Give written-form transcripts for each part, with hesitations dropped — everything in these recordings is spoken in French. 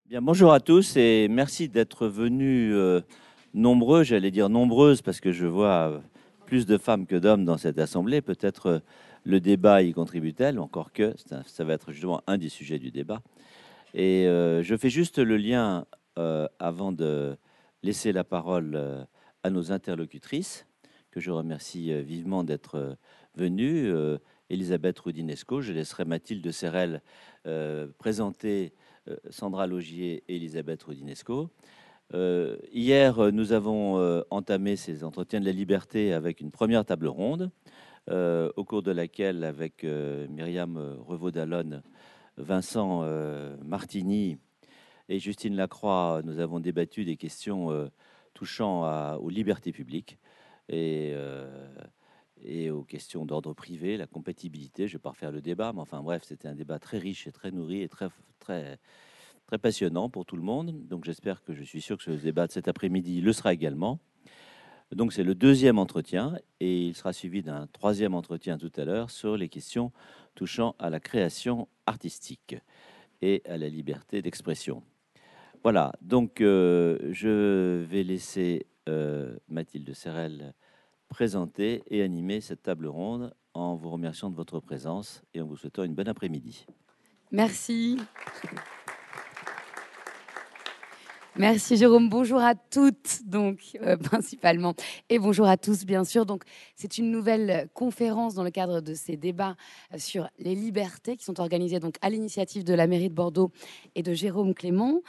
Bien, bonjour à tous et merci d'être venus nombreux, j'allais dire nombreuses, parce que je vois plus de femmes que d'hommes dans cette assemblée. Peut-être le débat y contribue-t-elle, encore que ça va être justement un des sujets du débat. Et je fais juste le lien avant de laisser la parole à nos interlocutrices, que je remercie vivement d'être venues. Elisabeth Roudinesco, je laisserai Mathilde Serrel présenter Sandra Logier et Elisabeth Roudinesco. Hier, nous avons entamé ces entretiens de la liberté avec une première table ronde, au cours de laquelle, avec Myriam Revaud-Dallon, Vincent Martini et Justine Lacroix, nous avons débattu des questions touchant aux libertés publiques et, euh, et aux questions d'ordre privé, la compatibilité. Je ne vais pas refaire le débat, mais enfin bref, c'était un débat très riche et très nourri et très, très passionnant pour tout le monde. Donc j'espère que je suis sûr que ce débat de cet après-midi le sera également. Donc c'est le deuxième entretien et il sera suivi d'un troisième entretien tout à l'heure sur les questions touchant à la création artistique et à la liberté d'expression. Voilà, donc je vais laisser Mathilde Serrel présenter et animer cette table ronde en vous remerciant de votre présence et en vous souhaitant une bonne après-midi. Merci. Merci Jérôme. Bonjour à toutes, donc principalement, et bonjour à tous, bien sûr. Donc, c'est une nouvelle conférence dans le cadre de ces débats sur les libertés qui sont organisés donc à l'initiative de la mairie de Bordeaux et de Jérôme Clément.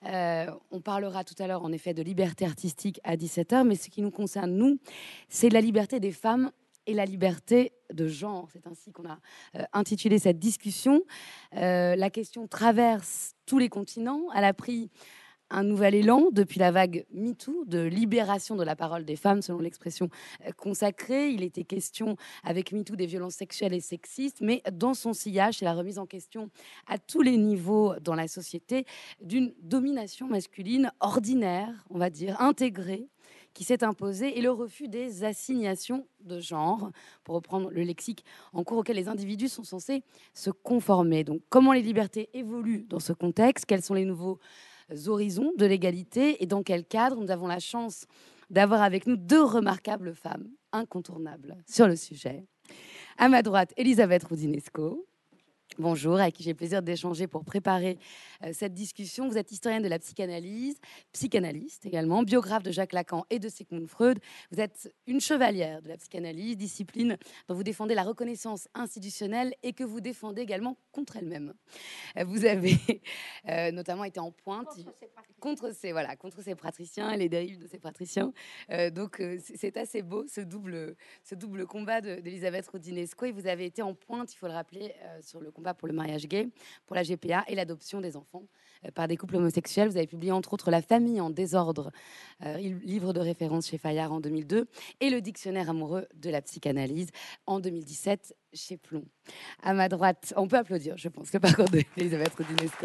On parlera tout à l'heure, en effet, de liberté artistique à 17h, mais ce qui nous concerne, nous, c'est la liberté des femmes et la liberté de genre. C'est ainsi qu'on a intitulé cette discussion. La question traverse tous les continents. Elle a pris un nouvel élan depuis la vague MeToo de libération de la parole des femmes, selon l'expression consacrée. Il était question avec MeToo des violences sexuelles et sexistes, mais dans son sillage, c'est la remise en question à tous les niveaux dans la société d'une domination masculine ordinaire, on va dire, intégrée, qui s'est imposée, et le refus des assignations de genre, pour reprendre le lexique en cours auquel les individus sont censés se conformer. Donc, comment les libertés évoluent dans ce contexte? Quels sont les nouveaux horizons de l'égalité et dans quel cadre? Nous avons la chance d'avoir avec nous deux remarquables femmes incontournables sur le sujet. À ma droite, Elisabeth Roudinesco. Bonjour, avec qui j'ai le plaisir d'échanger pour préparer cette discussion. Vous êtes historienne de la psychanalyse, psychanalyste également, biographe de Jacques Lacan et de Sigmund Freud. Vous êtes une chevalière de la psychanalyse, discipline dont vous défendez la reconnaissance institutionnelle et que vous défendez également contre elle-même. Vous avez notamment été en pointe contre ces praticiens et les dérives de ces praticiens. Donc c'est assez beau ce double combat d'Elisabeth Roudinesco. Et vous avez été en pointe, il faut le rappeler, sur le combat pour le mariage gay, pour la GPA et l'adoption des enfants par des couples homosexuels. Vous avez publié entre autres La famille en désordre, livre de référence chez Fayard en 2002, et le dictionnaire amoureux de la psychanalyse en 2017 chez Plomb. À ma droite, on peut applaudir, je pense, le parcours d'Elisabeth Roudinesco.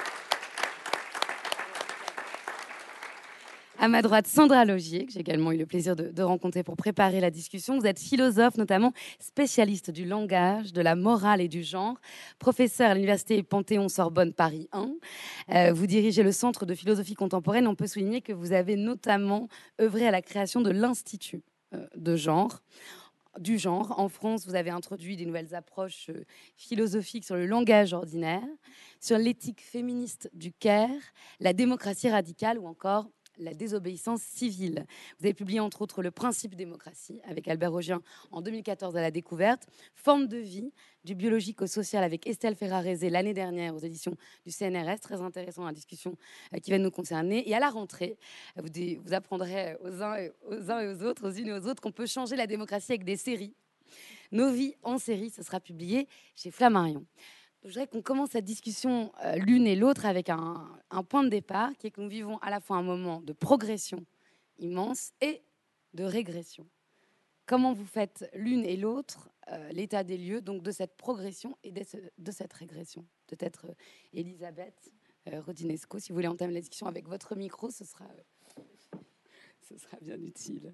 À ma droite, Sandra Logier, que j'ai également eu le plaisir de rencontrer pour préparer la discussion. Vous êtes philosophe, notamment spécialiste du langage, de la morale et du genre, professeur à l'université Panthéon-Sorbonne Paris 1. Vous dirigez le Centre de philosophie contemporaine. On peut souligner que vous avez notamment œuvré à la création de l'Institut du genre. En France, vous avez introduit des nouvelles approches philosophiques sur le langage ordinaire, sur l'éthique féministe du Caire, la démocratie radicale ou encore la désobéissance civile. Vous avez publié entre autres Le principe démocratie avec Albert Rogien en 2014 à La Découverte, Forme de vie, du biologique au social avec Estelle Ferrarese l'année dernière aux éditions du CNRS. Très intéressant la discussion qui va nous concerner. Et à la rentrée, vous apprendrez aux uns et aux autres, aux unes et aux autres, qu'on peut changer la démocratie avec des séries. Nos vies en série, ce sera publié chez Flammarion. Je voudrais qu'on commence cette discussion l'une et l'autre avec un point de départ, qui est que nous vivons à la fois un moment de progression immense et de régression. Comment vous faites l'une et l'autre l'état des lieux donc de cette progression et de cette régression? Peut-être Elisabeth Roudinesco, si vous voulez entamer la discussion avec votre micro, ce sera bien utile.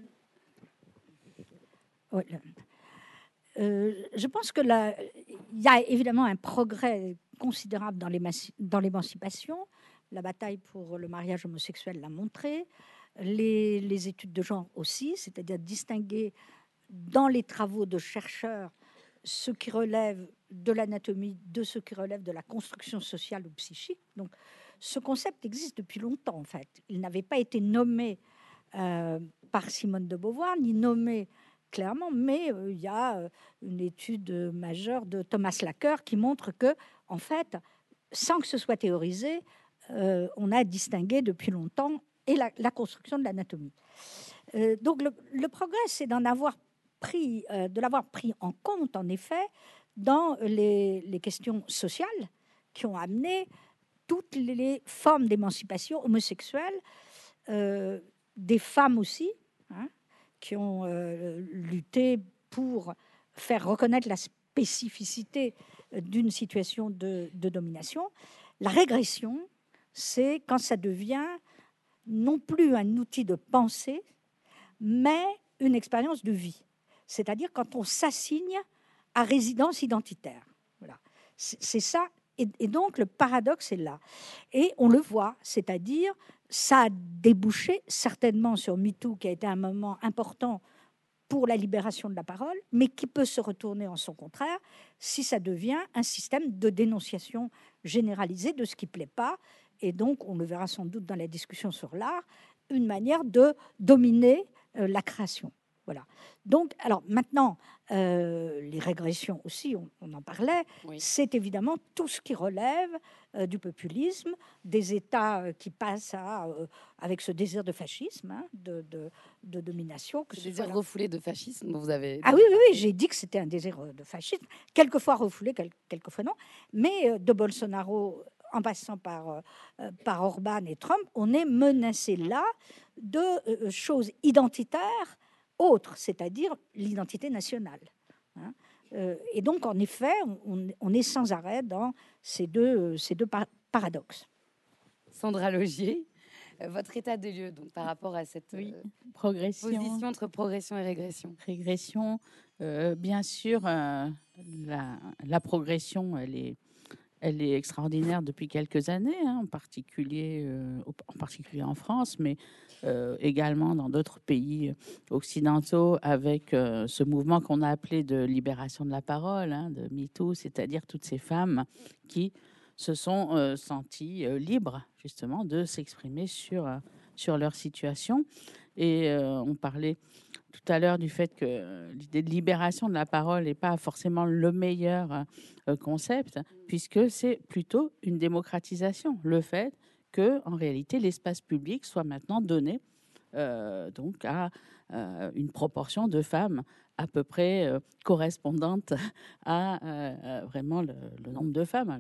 Je pense que il y a évidemment un progrès considérable dans l'émancipation, la bataille pour le mariage homosexuel l'a montré, les études de genre aussi, c'est-à-dire distinguer dans les travaux de chercheurs ce qui relève de l'anatomie de ce qui relève de la construction sociale ou psychique. Donc, ce concept existe depuis longtemps, en fait. Il n'avait pas été nommé par Simone de Beauvoir, ni nommé clairement, mais il y a une étude majeure de Thomas Laqueur qui montre que, en fait, sans que ce soit théorisé, on a distingué depuis longtemps et la construction de l'anatomie. Donc, le progrès, c'est d'en avoir pris, de l'avoir pris en compte, en effet, dans les questions sociales qui ont amené toutes les formes d'émancipation homosexuelle, des femmes aussi, hein, qui ont lutté pour faire reconnaître la spécificité d'une situation de domination. La régression, c'est quand ça devient non plus un outil de pensée, mais une expérience de vie. C'est-à-dire quand on s'assigne à résidence identitaire. Voilà. C'est ça. Et donc, le paradoxe est là. Et on le voit, c'est-à-dire, ça a débouché certainement sur MeToo, qui a été un moment important pour la libération de la parole, mais qui peut se retourner en son contraire si ça devient un système de dénonciation généralisée de ce qui ne plaît pas. Et donc, on le verra sans doute dans la discussion sur l'art, une manière de dominer la création. Voilà. Donc, alors maintenant, les régressions aussi, on en parlait, oui. C'est évidemment tout ce qui relève du populisme, des États qui passent avec ce désir de fascisme, hein, de domination. Ce désir refoulé de fascisme, vous avez... Ah oui, oui, oui, j'ai dit que c'était un désir de fascisme, quelquefois refoulé, quelquefois non, mais de Bolsonaro en passant par Orban et Trump, on est menacé là de choses identitaires autres, c'est-à-dire l'identité nationale. Hein. Et donc, en effet, on est sans arrêt dans ces deux paradoxes. Sandra Logier, votre état des lieux donc, par rapport à cette position entre progression et régression. Régression, bien sûr, la progression, elle est extraordinaire depuis quelques années, hein, en particulier en France, mais également dans d'autres pays occidentaux, avec ce mouvement qu'on a appelé de libération de la parole, hein, de MeToo, c'est-à-dire toutes ces femmes qui se sont senties libres, justement, de s'exprimer sur leur situation. Et on parlait tout à l'heure du fait que l'idée de libération de la parole n'est pas forcément le meilleur concept, puisque c'est plutôt une démocratisation. Le fait que, en réalité, l'espace public soit maintenant donné donc à une proportion de femmes à peu près correspondante à vraiment le nombre de femmes,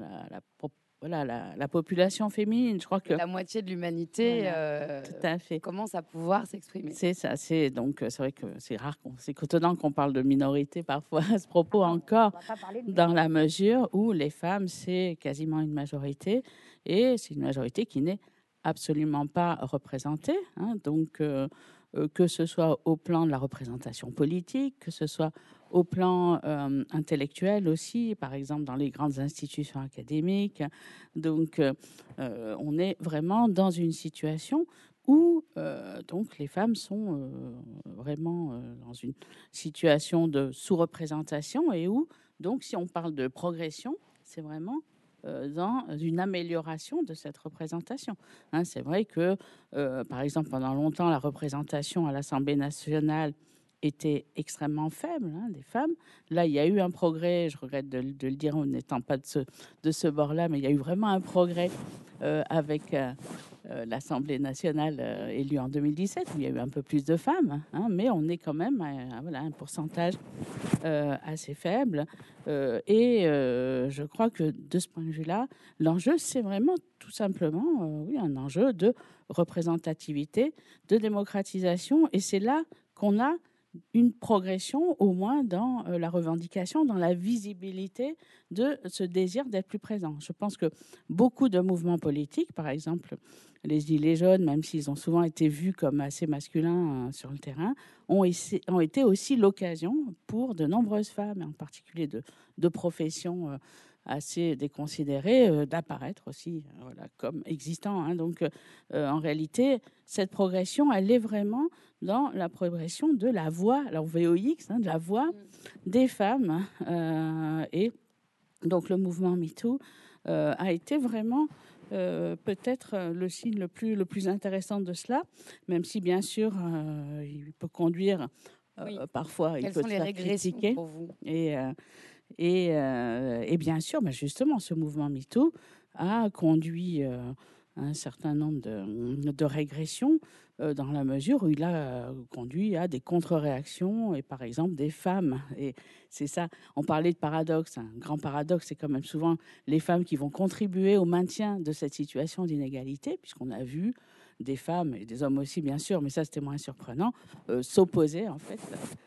la population féminine. Je crois que la moitié de l'humanité tout à fait commence à pouvoir s'exprimer. C'est ça. C'est vrai que c'est rare, c'est étonnant qu'on parle de minorité parfois à ce propos encore, dans la mesure où les femmes, c'est quasiment une majorité, et c'est une majorité qui n'est absolument pas représentée. Hein, donc, que ce soit au plan de la représentation politique, que ce soit au plan intellectuel aussi, par exemple dans les grandes institutions académiques. Donc, on est vraiment dans une situation où donc les femmes sont vraiment dans une situation de sous-représentation, et où, donc, si on parle de progression, c'est vraiment dans une amélioration de cette représentation. Hein, c'est vrai que, par exemple, pendant longtemps, la représentation à l'Assemblée nationale était extrêmement faible, hein, des femmes. Là, il y a eu un progrès, je regrette de le dire en n'étant pas de ce bord-là, mais il y a eu vraiment un progrès avec l'Assemblée nationale élue en 2017, où il y a eu un peu plus de femmes, hein, mais on est quand même à un pourcentage assez faible. Et je crois que de ce point de vue-là, l'enjeu, c'est vraiment tout simplement un enjeu de représentativité, de démocratisation, et c'est là qu'on a une progression, au moins dans la revendication, dans la visibilité de ce désir d'être plus présent. Je pense que beaucoup de mouvements politiques, par exemple les Gilets jaunes, même s'ils ont souvent été vus comme assez masculins sur le terrain, ont été aussi l'occasion pour de nombreuses femmes, en particulier de professions assez déconsidérés d'apparaître aussi voilà, comme existants. Hein. Donc, en réalité, cette progression, elle est vraiment dans la progression de la voix, alors VOX, de la voix des femmes. Et donc, le mouvement MeToo a été vraiment peut-être le signe le plus intéressant de cela, même si, bien sûr, il peut conduire parfois, il Quelles peut sont se les faire régressions critiquer. pour vous? Et bien sûr, justement, ce mouvement MeToo a conduit un certain nombre de régressions dans la mesure où il a conduit à des contre-réactions et par exemple des femmes. Et c'est ça, on parlait de paradoxe, un grand paradoxe, c'est quand même souvent les femmes qui vont contribuer au maintien de cette situation d'inégalité, puisqu'on a vu des femmes et des hommes aussi bien sûr, mais ça c'était moins surprenant, s'opposer en fait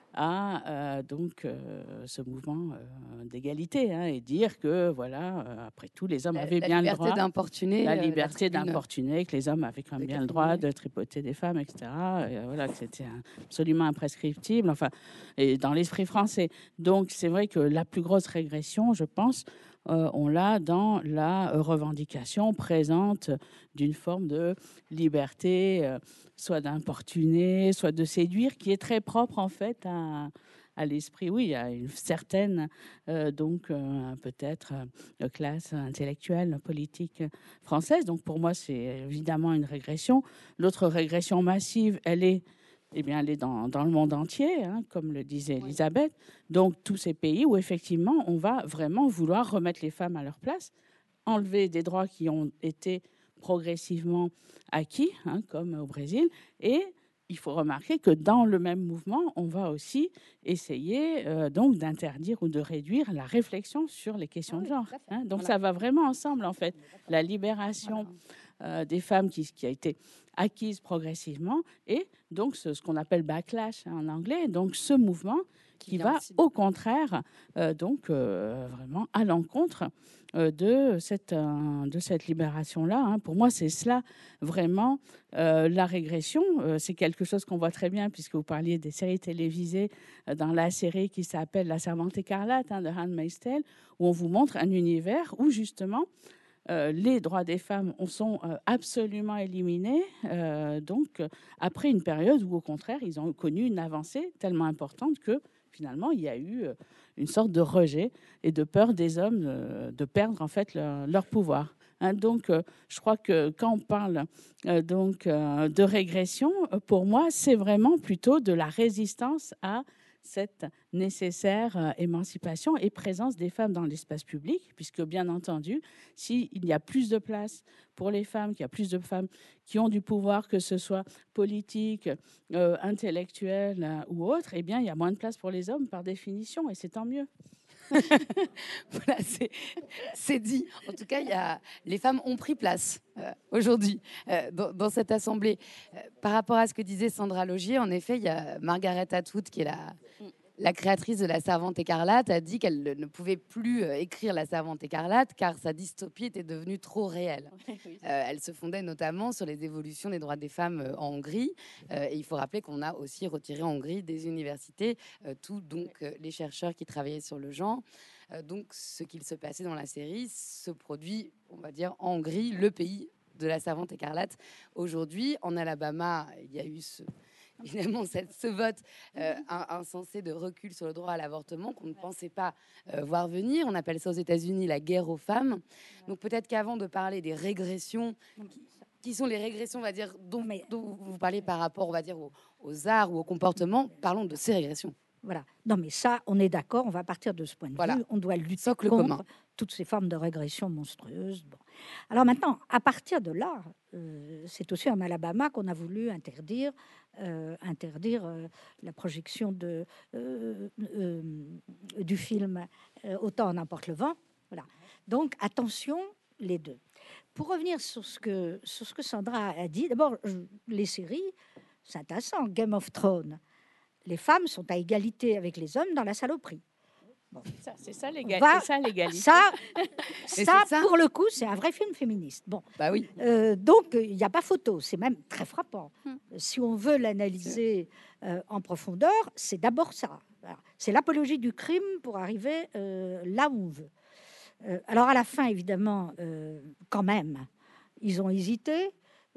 à ce mouvement d'égalité et dire que voilà après tout les hommes avaient bien le droit la liberté d'importuner, que les hommes avaient quand même bien le droit de tripoter des femmes, etc. Et voilà, que c'était absolument imprescriptible, enfin, et dans l'esprit français. Donc c'est vrai que la plus grosse régression, je pense, on l'a dans la revendication présente d'une forme de liberté, soit d'importuner, soit de séduire, qui est très propre en fait à l'esprit. Oui, il y a une certaine, peut-être, classe intellectuelle, politique française. Donc pour moi, c'est évidemment une régression. L'autre régression massive, elle est dans le monde entier, comme le disait Elisabeth. Donc, tous ces pays où, effectivement, on va vraiment vouloir remettre les femmes à leur place, enlever des droits qui ont été progressivement acquis, comme au Brésil. Et il faut remarquer que dans le même mouvement, on va aussi essayer donc d'interdire ou de réduire la réflexion sur les questions de genre. Donc, ça va vraiment ensemble, en fait. La libération des femmes qui a été acquise progressivement et donc ce qu'on appelle backlash en anglais, donc ce mouvement qui va au contraire vraiment à l'encontre de cette libération-là. Pour moi, c'est cela vraiment la régression. C'est quelque chose qu'on voit très bien puisque vous parliez des séries télévisées dans la série qui s'appelle La Servante écarlate de Handmaid's Tale, où on vous montre un univers où justement les droits des femmes sont absolument éliminés, après une période où, au contraire, ils ont connu une avancée tellement importante que, finalement, il y a eu une sorte de rejet et de peur des hommes de perdre, en fait, leur pouvoir. Donc, je crois que quand on parle de régression, pour moi, c'est vraiment plutôt de la résistance à cette nécessaire émancipation et présence des femmes dans l'espace public, puisque bien entendu, s'il y a plus de place pour les femmes, qu'il y a plus de femmes qui ont du pouvoir, que ce soit politique, intellectuel ou autre, eh bien, il y a moins de place pour les hommes par définition, et c'est tant mieux. Voilà, c'est dit. En tout cas, les femmes ont pris place aujourd'hui dans cette assemblée. Par rapport à ce que disait Sandra Logier, en effet, il y a Margaret Atwood, qui est la créatrice de La Servante écarlate, a dit qu'elle ne pouvait plus écrire La Servante écarlate car sa dystopie était devenue trop réelle. Elle se fondait notamment sur les évolutions des droits des femmes en Hongrie. Et il faut rappeler qu'on a aussi retiré en Hongrie des universités les chercheurs qui travaillaient sur le genre. Donc ce qu'il se passait dans la série se produit, on va dire, en Hongrie, le pays de La Servante écarlate. Aujourd'hui, en Alabama, il y a eu évidemment ce vote insensé de recul sur le droit à l'avortement qu'on ne pensait pas voir venir. On appelle ça aux États-Unis la guerre aux femmes. Donc peut-être qu'avant de parler des régressions, qui sont les régressions, on va dire, dont vous parlez par rapport, on va dire, aux arts ou au comportement, parlons de ces régressions. Voilà. Non, mais ça, on est d'accord, on va partir de ce point de vue. On doit lutter contre toutes ces formes de régression monstrueuses. Bon. Alors maintenant, à partir de là, c'est aussi en Alabama qu'on a voulu interdire la projection du film Autant en emporte le vent. Voilà. Donc, attention, les deux. Pour revenir sur ce que Sandra a dit, d'abord, les séries, c'est intéressant. Game of Thrones, les femmes sont à égalité avec les hommes dans la saloperie. Bon. C'est ça l'égalité. Ça, pour le coup, c'est un vrai film féministe. Bon, bah oui. Donc, il n'y a pas photo. C'est même très frappant. Si on veut l'analyser en profondeur, c'est d'abord ça. Voilà. C'est l'apologie du crime pour arriver là où on veut. Alors, à la fin, évidemment, quand même, ils ont hésité.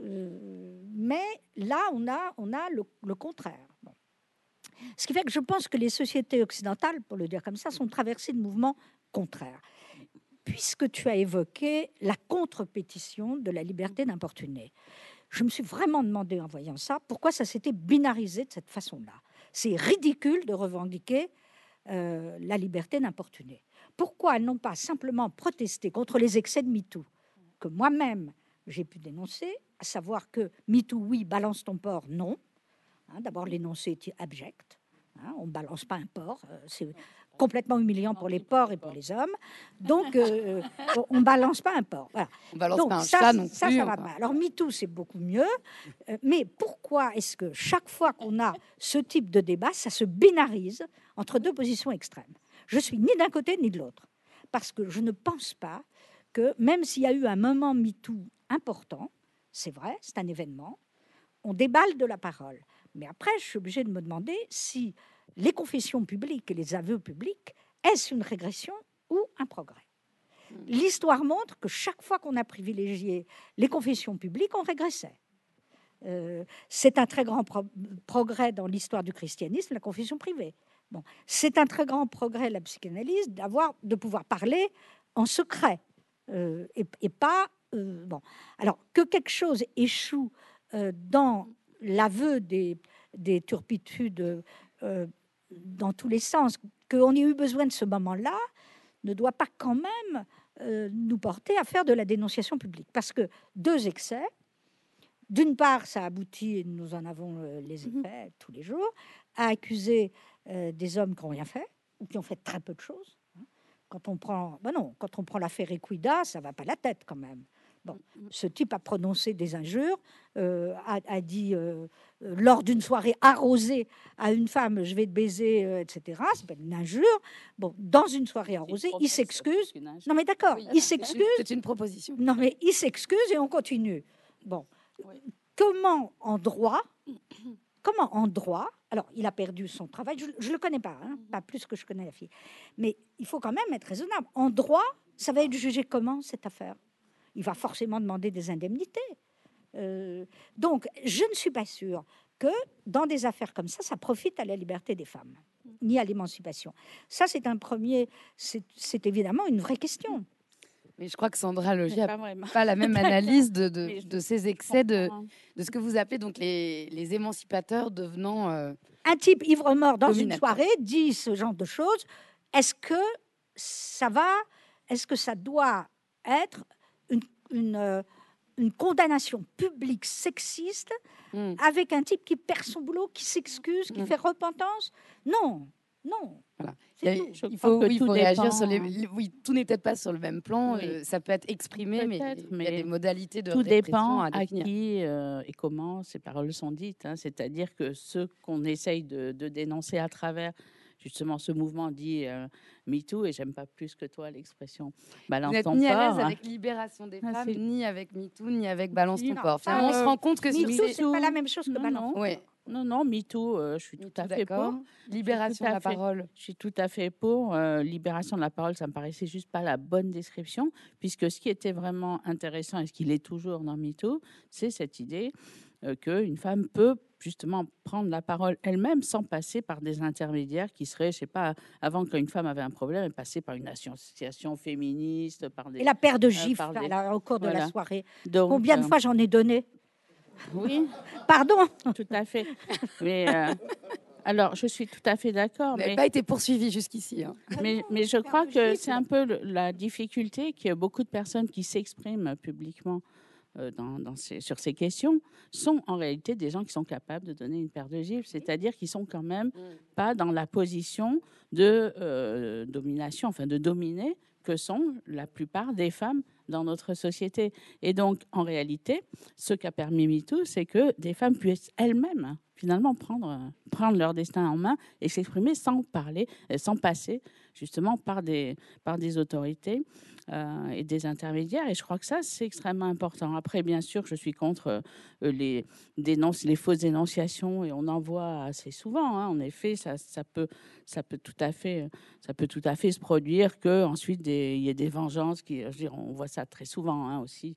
Mais là, on a le contraire. Bon. Ce qui fait que je pense que les sociétés occidentales, pour le dire comme ça, sont traversées de mouvements contraires. Puisque tu as évoqué la contre-pétition de la liberté d'importuner, je me suis vraiment demandé en voyant ça, pourquoi ça s'était binarisé de cette façon-là. C'est ridicule de revendiquer la liberté d'importuner. Pourquoi elles n'ont pas simplement protesté contre les excès de MeToo, que moi-même j'ai pu dénoncer, à savoir que MeToo, oui, balance ton porc, non. Hein, d'abord, l'énoncé est abject. Hein, on ne balance pas un porc. C'est complètement humiliant pour les porcs et pour les hommes. Donc, on ne balance pas un porc. Voilà. On balance Donc, pas un ça, chat non plus. ça va pas. Alors, MeToo, c'est beaucoup mieux. Mais pourquoi est-ce que chaque fois qu'on a ce type de débat, ça se binarise entre deux positions extrêmes? Je suis ni d'un côté ni de l'autre. Parce que je ne pense pas que, même s'il y a eu un moment MeToo important, c'est vrai, c'est un événement, on déballe de la parole. Mais après, je suis obligée de me demander si les confessions publiques et les aveux publics, est-ce une régression ou un progrès? L'histoire montre que chaque fois qu'on a privilégié les confessions publiques, on régressait. C'est un très grand progrès dans l'histoire du christianisme, la confession privée. Bon. C'est un très grand progrès, la psychanalyse, de pouvoir parler en secret et pas... bon. Alors, que quelque chose échoue dans l'aveu des turpitudes dans tous les sens, qu'on ait eu besoin de ce moment-là, ne doit pas quand même nous porter à faire de la dénonciation publique. Parce que deux excès, d'une part, ça aboutit, et nous en avons les effets tous les jours, à accuser des hommes qui n'ont rien fait, ou qui ont fait très peu de choses. Quand on prend, quand on prend l'affaire Equida, ça ne va pas la tête quand même. Bon, ce type a prononcé des injures, a dit lors d'une soirée arrosée à une femme, je vais te baiser, etc. C'est pas une injure. Bon, dans une soirée arrosée, il s'excuse. Non mais d'accord, Oui, il s'excuse. C'est une proposition. Non mais il s'excuse et on continue. Bon, comment en droit alors, il a perdu son travail, je ne le connais pas, hein, pas plus que je connais la fille. Mais il faut quand même être raisonnable. En droit, ça va être jugé comment, cette affaire? Il va forcément demander des indemnités. Donc, je ne suis pas sûre que dans des affaires comme ça profite à la liberté des femmes, ni à l'émancipation. Ça, c'est évidemment une vraie question. Mais je crois que Sandra Logier n'a pas la même analyse de ces excès, de ce que vous appelez donc les émancipateurs devenant... Un type ivre-mort dans une soirée dit ce genre de choses. Est-ce que ça doit être une condamnation publique sexiste avec un type qui perd son boulot, qui s'excuse, qui fait repentance? Non. Voilà. Il faut réagir sur les... Oui, tout n'est peut-être pas sur le même plan. Oui. Ça peut être exprimé, mais il y a des modalités de répression dépend à définir. qui et comment ces paroles sont dites. Hein. C'est-à-dire que ce qu'on essaye de dénoncer à travers justement ce mouvement dit MeToo, et j'aime pas plus que toi l'expression balance ton porc. Vous n'êtes ni à l'aise avec libération des femmes, ni avec MeToo, ni avec balance ton porc. On se rend compte que MeToo, c'est pas la même chose que balance. Non, MeToo, je suis tout à fait pour. Libération de la parole. Je suis tout à fait pour. Libération de la parole, ça me paraissait juste pas la bonne description, puisque ce qui était vraiment intéressant, et ce qu'il est toujours dans MeToo, c'est cette idée qu'une femme peut justement prendre la parole elle-même sans passer par des intermédiaires qui seraient, je sais pas, avant qu'une femme avait un problème, elle passait par une association féministe, par des... Et la paire de gifles au cours de la soirée. Donc, combien de fois j'en ai donné? Oui. Pardon. Tout à fait. Mais alors, je suis tout à fait d'accord. Vous n'avez pas été poursuivi jusqu'ici. Hein. Mais je crois que c'est un peu la difficulté que beaucoup de personnes qui s'expriment publiquement sur ces questions sont en réalité des gens qui sont capables de donner une paire de gifles, c'est-à-dire qu'ils sont quand même pas dans la position de domination, enfin de dominer, que sont la plupart des femmes dans notre société. Et donc, en réalité, ce qu'a permis MeToo, c'est que des femmes puissent elles-mêmes finalement prendre leur destin en main et s'exprimer sans parler, sans passer justement par des autorités et des intermédiaires. Et je crois que ça, c'est extrêmement important. Après, bien sûr, je suis contre les fausses dénonciations, et on en voit assez souvent. Hein. En effet, ça peut tout à fait se produire qu'ensuite il y ait des vengeances. On voit ça très souvent hein, aussi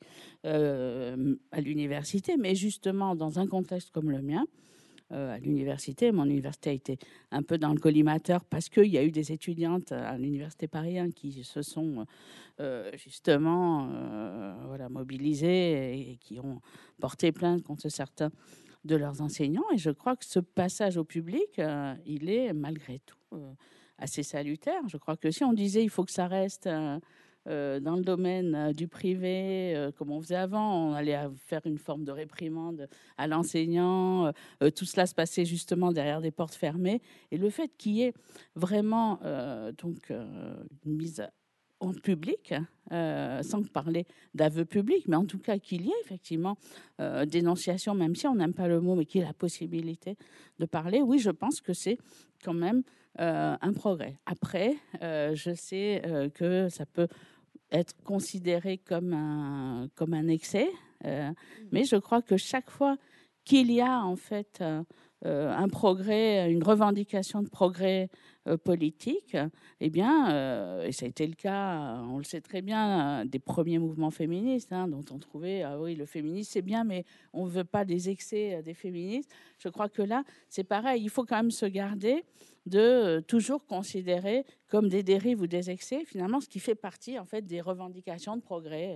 à l'université, mais justement dans un contexte comme le mien. À l'université. Mon université a été un peu dans le collimateur parce qu'il y a eu des étudiantes à l'université Paris qui se sont justement mobilisées et qui ont porté plainte contre certains de leurs enseignants. Et je crois que ce passage au public, il est malgré tout assez salutaire. Je crois que si on disait il faut que ça reste... dans le domaine du privé, comme on faisait avant, on allait faire une forme de réprimande à l'enseignant. Tout cela se passait justement derrière des portes fermées. Et le fait qu'il y ait vraiment une mise en public, sans parler d'aveu public, mais en tout cas qu'il y ait effectivement dénonciation, même si on n'aime pas le mot, mais qu'il y ait la possibilité de parler, oui, je pense que c'est quand même un progrès. Après, je sais que ça peut être considéré comme un excès, mais je crois que chaque fois qu'il y a en fait un progrès, une revendication de progrès politique, eh bien, et ça a été le cas, on le sait très bien, des premiers mouvements féministes, hein, dont on trouvait, ah oui, le féminisme c'est bien, mais on ne veut pas des excès des féministes. Je crois que là, c'est pareil, il faut quand même se garder de toujours considérer comme des dérives ou des excès, finalement, ce qui fait partie en fait des revendications de progrès,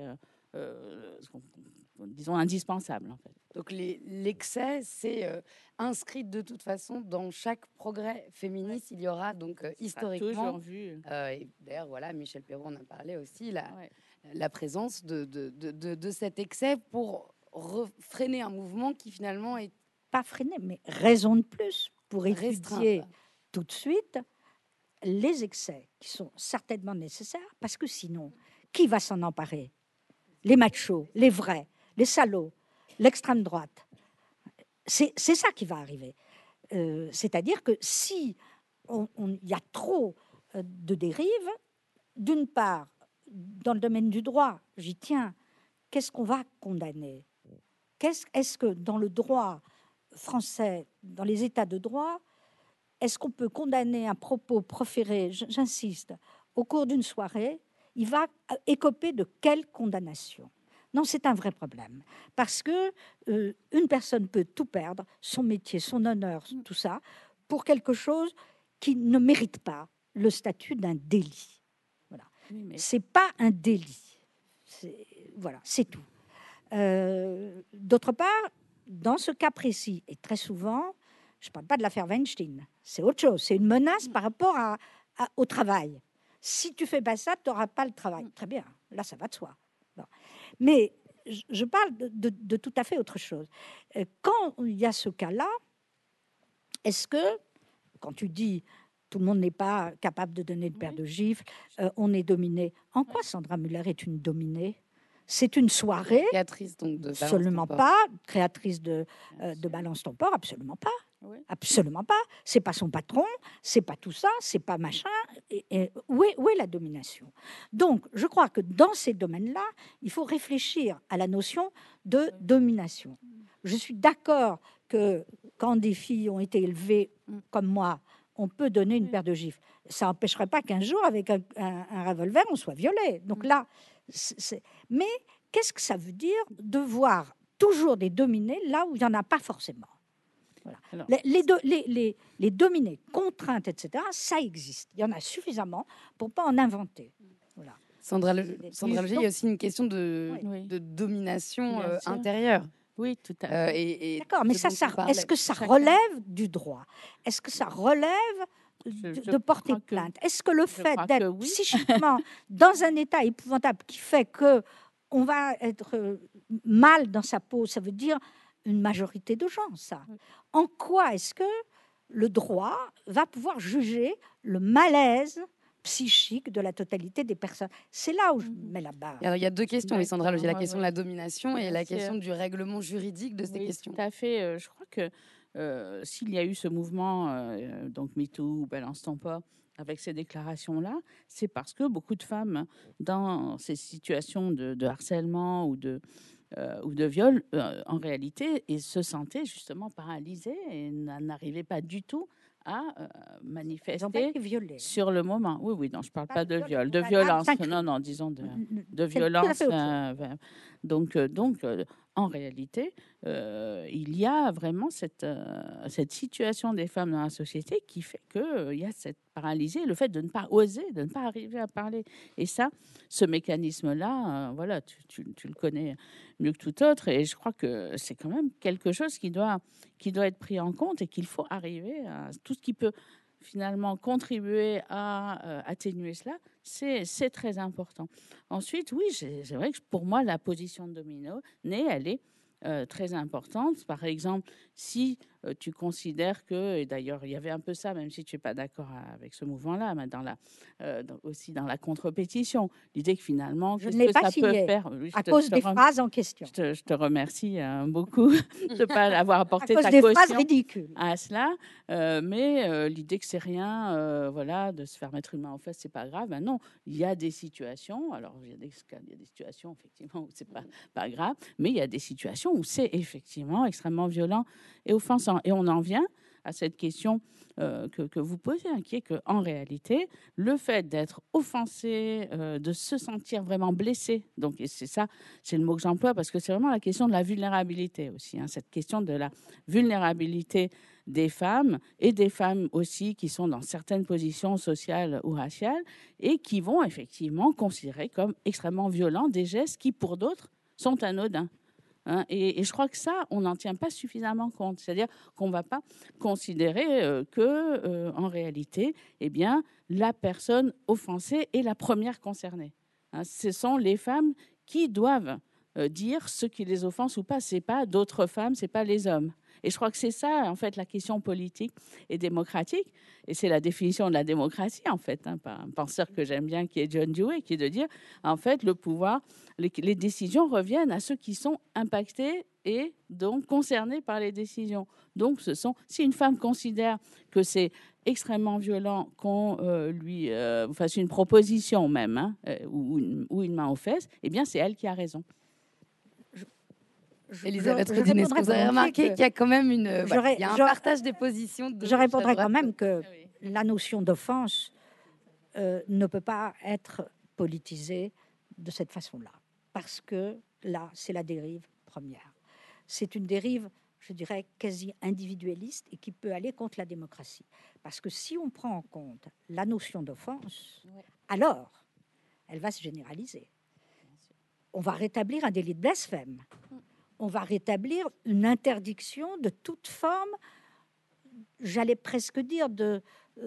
disons indispensables en fait. Donc l'excès, c'est inscrit de toute façon dans chaque progrès féministe. Il y aura donc historiquement, toujours vu. Et d'ailleurs voilà, Michel Perrault en a parlé aussi, la présence de cet excès pour freiner un mouvement qui finalement est pas freiner, mais raison de plus pour étudier restreint. Tout de suite les excès qui sont certainement nécessaires, parce que sinon, qui va s'en emparer? Les machos, les vrais, les salauds, l'extrême droite. C'est ça qui va arriver. C'est-à-dire que si il y a trop de dérives, d'une part, dans le domaine du droit, j'y tiens, qu'est-ce qu'on va condamner? Est-ce que dans le droit français, dans les états de droit, est-ce qu'on peut condamner un propos proféré, j'insiste, au cours d'une soirée? Il va écoper de quelle condamnation? Non, c'est un vrai problème. Parce que une personne peut tout perdre, son métier, son honneur, tout ça, pour quelque chose qui ne mérite pas le statut d'un délit. Voilà. Oui, mais... C'est pas un délit. Voilà, c'est tout. D'autre part, dans ce cas précis, et très souvent, je ne parle pas de l'affaire Weinstein, c'est autre chose, c'est une menace par rapport au travail. Si tu ne fais pas ça, tu n'auras pas le travail. Très bien, là, ça va de soi. Bon. Mais je parle de tout à fait autre chose. Quand il y a ce cas-là, est-ce que, quand tu dis tout le monde n'est pas capable de donner une paire de gifles, on est dominé. En quoi Sandra Muller est une dominée? C'est une soirée, créatrice donc de absolument pas, créatrice de Balance ton port, absolument pas. Oui. Absolument pas. C'est pas son patron, c'est pas tout ça, c'est pas machin. Où est la domination? Donc, je crois que dans ces domaines-là, il faut réfléchir à la notion de domination. Je suis d'accord que quand des filles ont été élevées comme moi, on peut donner une paire de gifles. Ça n'empêcherait pas qu'un jour, avec un revolver, on soit violé. Donc là, mais qu'est-ce que ça veut dire de voir toujours des dominés là où il n'y en a pas forcément? Voilà. Alors, les dominés, contraintes, etc., ça existe. Il y en a suffisamment pour ne pas en inventer. Voilà. Sandra Leger, il y a aussi une question de domination intérieure. Oui, tout à fait. D'accord, mais est-ce que ça relève du droit? Est-ce que ça relève de porter plainte? Est-ce que le fait d'être psychiquement dans un état épouvantable qui fait que on va être mal dans sa peau, ça veut dire une majorité de gens, ça. En quoi est-ce que le droit va pouvoir juger le malaise psychique de la totalité des personnes. C'est là où je mets la barre. Alors, il y a deux questions, oui, Sandra Logier, la Ouais, question de la domination et Bien la sûr. question du règlement juridique de ces Oui, questions. tout à fait. Je crois que s'il y a eu ce mouvement, donc MeToo ou Balance ton pas, avec ces déclarations-là, c'est parce que beaucoup de femmes, dans ces situations de harcèlement ou de viol, en réalité, et se sentaient justement paralysées et n'arrivaient pas du tout à Ils n'ont pas manifester été violés. sur le moment. Oui, oui, non, je ne parle pas de viol, de Là, violence. ça crie. Non, non, disons de C'est tout à violence. fait autre chose. Donc, en réalité, il y a vraiment cette situation des femmes dans la société qui fait qu'il y a cette paralysie, le fait de ne pas oser, de ne pas arriver à parler. Et ça, ce mécanisme-là, voilà, tu le connais mieux que tout autre. Et je crois que c'est quand même quelque chose qui doit être pris en compte et qu'il faut arriver à tout ce qui peut finalement contribuer à atténuer cela, c'est très important. Ensuite, oui, c'est vrai que pour moi, la position de Domino, elle est très importante. Par exemple, si tu considères que, et d'ailleurs, il y avait un peu ça, même si tu n'es pas d'accord avec ce mouvement-là, mais aussi dans la contre-pétition, l'idée que finalement, Je ne qu'est-ce l'ai que pas ça peut signé faire Oui, à cause des phrases en question. je te remercie beaucoup de ne pas avoir À apporté cause ta des phrases caution ridicules. à cela, mais l'idée que c'est rien, voilà, de se faire mettre une main en face, c'est pas grave. Ben non, il y a des situations. Alors il y a des situations effectivement où c'est pas grave, mais il y a des situations où c'est effectivement extrêmement violent et offensant. Et on en vient à cette question que vous posez, hein, qui est qu'en réalité, le fait d'être offensé, de se sentir vraiment blessé, donc et c'est ça, c'est le mot que j'emploie parce que c'est vraiment la question de la vulnérabilité aussi, hein, cette question de la vulnérabilité des femmes et des femmes aussi qui sont dans certaines positions sociales ou raciales et qui vont effectivement considérer comme extrêmement violents des gestes qui pour d'autres sont anodins. Hein, et je crois que ça, on n'en tient pas suffisamment compte. C'est-à-dire qu'on ne va pas considérer que, en réalité, eh bien, la personne offensée est la première concernée. Hein, ce sont les femmes qui doivent dire ce qui les offense ou pas. C'est pas d'autres femmes, c'est pas les hommes. Et je crois que c'est ça, en fait, la question politique et démocratique. Et c'est la définition de la démocratie, en fait, hein, par un penseur que j'aime bien, qui est John Dewey, qui est de dire, en fait, le pouvoir, les décisions reviennent à ceux qui sont impactés et donc concernés par les décisions. Donc, si une femme considère que c'est extrêmement violent qu'on lui fasse une proposition même, hein, ou une main aux fesses, eh bien, c'est elle qui a raison. Elisabeth Rodinesco, vous avez remarqué qu'il y a quand même il y a un partage des positions. Je répondrai quand même que la notion d'offense ne peut pas être politisée de cette façon-là, parce que là, c'est la dérive première. C'est une dérive, je dirais, quasi individualiste et qui peut aller contre la démocratie. Parce que si on prend en compte la notion d'offense, alors elle va se généraliser. On va rétablir un délit de blasphème. On va rétablir une interdiction de toute forme, j'allais presque dire, de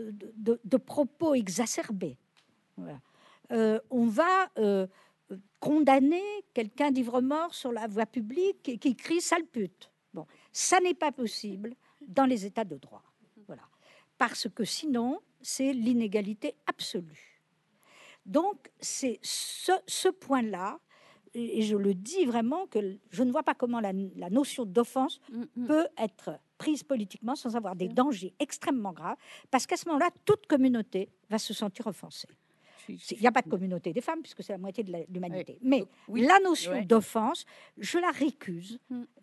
propos exacerbés. Voilà. On va condamner quelqu'un d'ivre-mort sur la voie publique et qui crie « sale pute ». Bon, ça n'est pas possible dans les États de droit. Voilà. Parce que sinon, c'est l'inégalité absolue. Donc, c'est ce point-là, et je le dis vraiment, que je ne vois pas comment la notion d'offense peut être prise politiquement sans avoir des dangers extrêmement graves, parce qu'à ce moment-là, toute communauté va se sentir offensée. Il n'y a pas de communauté des femmes, puisque c'est la moitié de l'humanité. Mais la notion d'offense, je la récuse.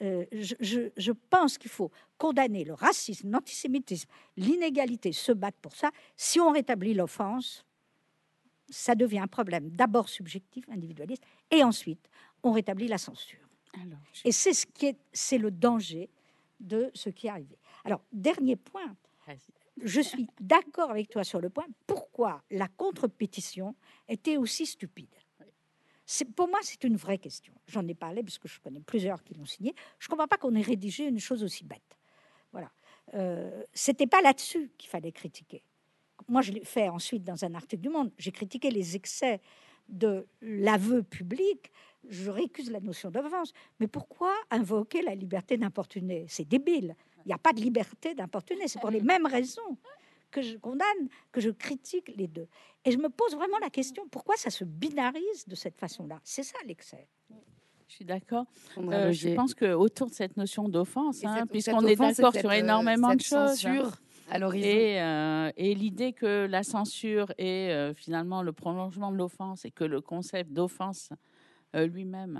Je pense qu'il faut condamner le racisme, l'antisémitisme, l'inégalité, se battre pour ça. Si on rétablit l'offense, ça devient un problème d'abord subjectif, individualiste, et ensuite, on rétablit la censure. Et c'est le danger de ce qui est arrivé. Alors, dernier point, je suis d'accord avec toi sur le point, pourquoi la contre-pétition était aussi stupide. Pour moi, c'est une vraie question. J'en ai parlé parce que je connais plusieurs qui l'ont signé. Je ne comprends pas qu'on ait rédigé une chose aussi bête. Voilà. C'était pas là-dessus qu'il fallait critiquer. Moi, je l'ai fait ensuite dans un article du Monde. J'ai critiqué les excès de l'aveu public. Je récuse la notion d'offense. Mais pourquoi invoquer la liberté d'importuner? C'est débile. Il n'y a pas de liberté d'importuner. C'est pour les mêmes raisons que je condamne, que je critique les deux. Et je me pose vraiment la question, pourquoi ça se binarise de cette façon-là? C'est ça l'excès. Je suis d'accord. Sandra Je Logier. pense qu'autour de cette notion d'offense, Et cette puisqu'on est offense, c'est d'accord sur énormément de cette choses, censure à l'horizon. et l'idée que la censure est finalement le prolongement de l'offense et que le concept d'offense lui-même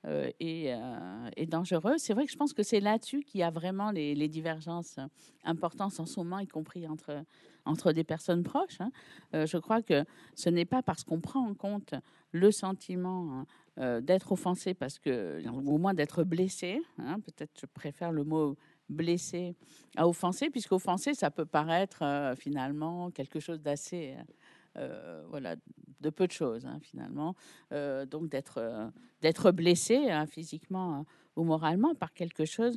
est dangereux. C'est vrai que je pense que c'est là-dessus qu'il y a vraiment les divergences importantes en ce moment, y compris entre des personnes proches. Je crois que ce n'est pas parce qu'on prend en compte le sentiment d'être offensé, parce que, ou au moins d'être blessé, peut-être je préfère le mot blessé à offensé, puisque offensé, ça peut paraître finalement quelque chose d'assez... voilà, de peu de choses, finalement. Donc, d'être blessé physiquement ou moralement par quelque chose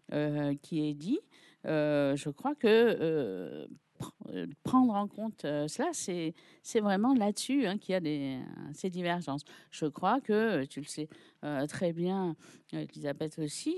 qui est dit. Je crois que prendre en compte cela, c'est vraiment là-dessus qu'il y a ces divergences. Je crois que, tu le sais très bien, Elisabeth aussi,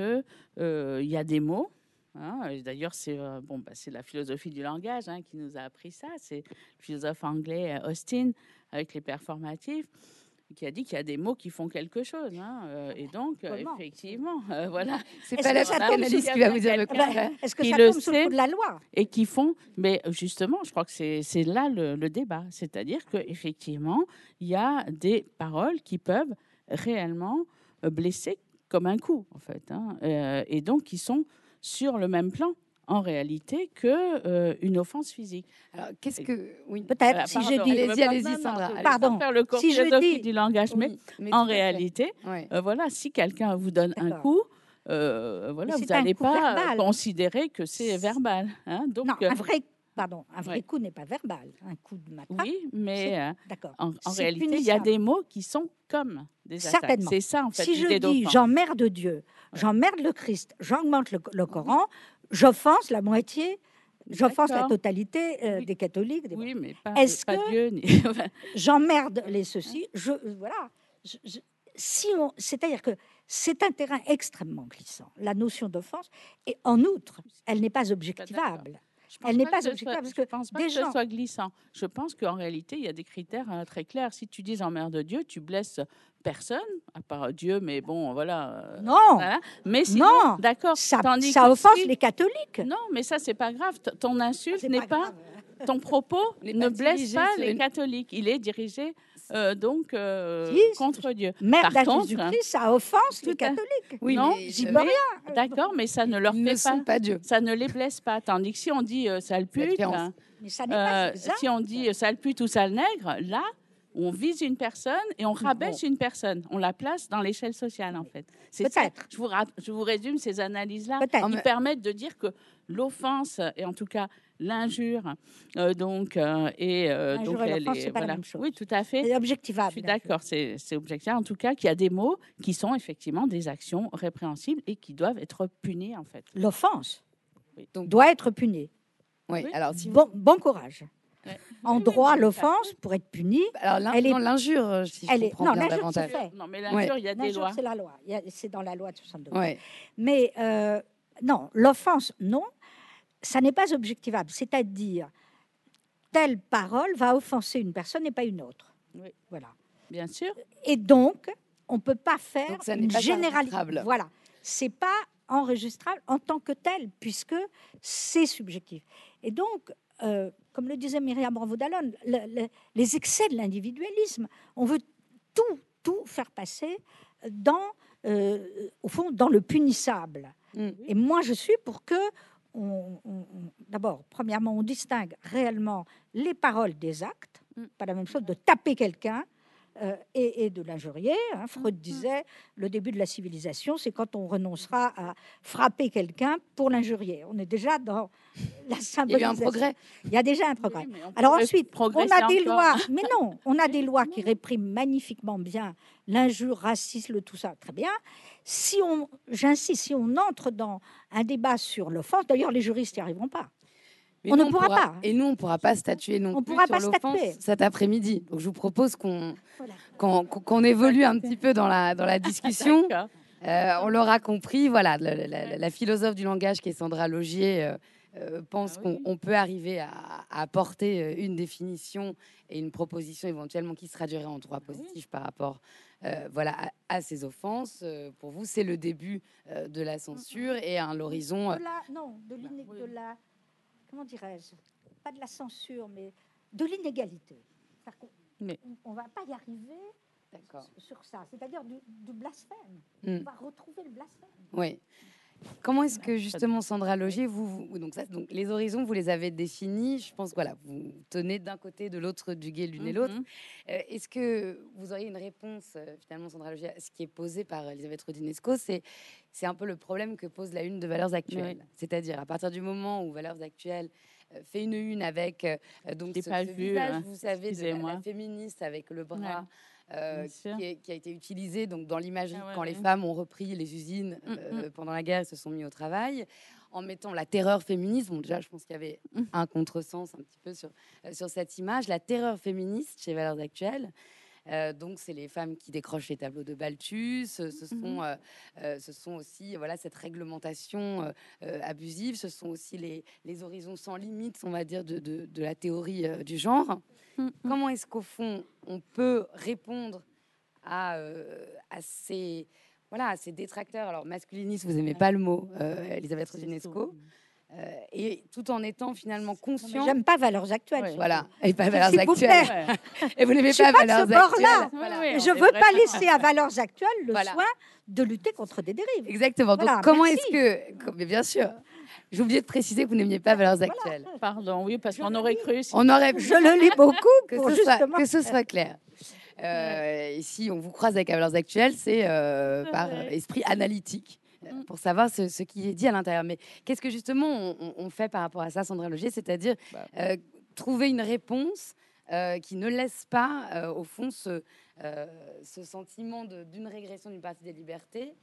qu'il y a des mots. D'ailleurs, c'est la philosophie du langage qui nous a appris ça. C'est le philosophe anglais Austin, avec les performatifs, qui a dit qu'il y a des mots qui font quelque chose. Et donc, effectivement, voilà. C'est pas la psychanalyse qui va vous dire le contraire. Est-ce que ça tombe sous le coup de la loi? Et qui font... Mais justement, je crois que c'est là le débat. C'est-à-dire qu'effectivement, il y a des paroles qui peuvent réellement blesser comme un coup, en fait. Et donc, qui sont sur le même plan, en réalité, qu'une offense physique. Alors, qu'est-ce que... Oui, peut-être, si je dis... Allez-y, Sandra. Pardon, faire le cours si je dis... du langage, mais en réalité, voilà, si quelqu'un vous donne un coup, voilà, vous n'allez pas considérer que c'est verbal. Donc, non, un vrai coup n'est pas verbal. Un coup de matraque. Oui, mais en réalité, punissable. il y a des mots qui sont comme des attaques. Certainement. C'est ça, en fait, si je l'idée dis d'offense. j'emmerde Dieu, j'emmerde le Christ, j'augmente le Coran, j'offense la moitié, j'offense la totalité des catholiques. Oui, mais pas que Dieu. Ni... j'emmerde les ceux-ci voilà. C'est-à-dire que c'est un terrain extrêmement glissant, la notion d'offense, et en outre, elle n'est pas objectivable. Elle n'est pas objective parce que je pense pas que ce soit glissant. Je pense qu'en réalité, il y a des critères très clairs. Si tu dis j'emmerde Dieu, tu blesses personne, à part Dieu, mais bon, voilà. Non, voilà. Mais sinon, d'accord. Ça offense les catholiques. Non, mais ça, c'est pas grave. Ton insulte n'est pas... Ton propos ne blesse pas les catholiques. Il est dirigé contre Dieu. Merde à Jésus-Christ, ça offense les catholiques. Oui, non, j'y peux rien. D'accord, mais ça ne leur fait pas Dieu. Ça ne les blesse pas. Tandis que si on dit sale pute, mais ça n'est pas si on dit sale pute ou sale nègre, là, on vise une personne et on rabaisse une personne. On la place dans l'échelle sociale, en fait. Peut-être. Je vous résume ces analyses-là. Qui permettent de dire que l'offense, et en tout cas l'injure, c'est pas la même chose. Oui, tout à fait. C'est objectivable. Je suis d'accord, c'est objectivable. En tout cas, qu'il y a des mots qui sont effectivement des actions répréhensibles et qui doivent être punis, en fait. L'offense doit être punie. Oui. Alors, bon courage. Ouais. En droit, l'offense, pour être punie, alors l'injure, si je comprends bien davantage. Non, mais l'injure, il y a des lois. C'est la loi. C'est dans la loi de 62. Ouais. Mais non, l'offense, non, ça n'est pas objectivable. C'est-à-dire, telle parole va offenser une personne et pas une autre. Oui. Voilà. Bien sûr. Et donc, on ne peut pas faire une généralité. Voilà. C'est pas enregistrable en tant que tel, puisque c'est subjectif. Et donc, comme le disait Myriam Bravo-Dallon, les excès de l'individualisme, on veut tout faire passer au fond, dans le punissable. Et moi, je suis pour que, d'abord, premièrement, on distingue réellement les paroles des actes. Pas la même chose de taper quelqu'un et de l'injurier. Freud disait, le début de la civilisation, c'est quand on renoncera à frapper quelqu'un pour l'injurier. On est déjà dans la symbolisation. Il y a eu un progrès. Il y a déjà un progrès. Oui, alors ensuite, on a des lois, mais non, on a des lois qui répriment magnifiquement bien l'injure, racisme, tout ça, très bien. J'insiste, si on entre dans un débat sur l'offense, d'ailleurs les juristes n'y arriveront pas. Mais on ne pourra pas. Et nous, on ne pourra pas statuer non plus sur l'offense cet après-midi. Donc, je vous propose qu'on évolue un petit peu dans la discussion. On l'aura compris, voilà, la philosophe du langage qui est Sandra Logier pense qu'on peut arriver à apporter une définition et une proposition éventuellement qui se traduirait en droit positif par rapport à ces offenses. Pour vous, c'est le début de la censure et l'horizon... Comment dirais-je, pas de la censure, mais de l'inégalité. On ne va pas y arriver sur ça, c'est-à-dire du blasphème. On va retrouver le blasphème. Oui. Comment est-ce que justement, Sandra Logier, donc les horizons, vous les avez définis, je pense, vous tenez d'un côté, de l'autre du guet l'une et l'autre. Est-ce que vous auriez une réponse, finalement, Sandra Logier, à ce qui est posé par Elisabeth Roudinesco? C'est un peu le problème que pose la une de Valeurs Actuelles. Oui. C'est-à-dire, à partir du moment où Valeurs Actuelles fait une une avec donc ce visage, vous savez, de la féministe avec le bras... qui a été utilisé donc, dans l'imagerie quand les femmes ont repris les usines pendant la guerre et se sont mis au travail, en mettant la terreur féministe. Bon, déjà, je pense qu'il y avait un contresens un petit peu sur cette image. La terreur féministe chez Valeurs Actuelles, donc c'est les femmes qui décrochent les tableaux de Balthus, ce sont aussi cette réglementation abusive, ce sont aussi les horizons sans limites, on va dire, de la théorie du genre. Comment est-ce qu'au fond on peut répondre à ces détracteurs? Alors masculinistes, vous n'aimez pas le mot, Elisabeth Roudinesco. Et tout en étant finalement conscient. J'aime pas Valeurs Actuelles. Voilà, et pas Valeurs Actuelles. Et vous n'aimez pas Valeurs Actuelles. Je ne veux pas laisser à Valeurs Actuelles le soin de lutter contre des dérives. Exactement. Donc comment est-ce que, mais bien sûr, j'ai oublié de préciser que vous n'aimiez pas Valeurs Actuelles. Pardon, oui, parce qu'on aurait cru. On aurait. Je le lis beaucoup que ce soit clair. Ici, on vous croise avec Valeurs Actuelles, c'est par esprit analytique. Pour savoir ce qui est dit à l'intérieur. Mais qu'est-ce que justement on fait par rapport à ça, Sandra Logier? C'est-à-dire trouver une réponse qui ne laisse pas, au fond, ce sentiment d'une régression d'une partie des libertés,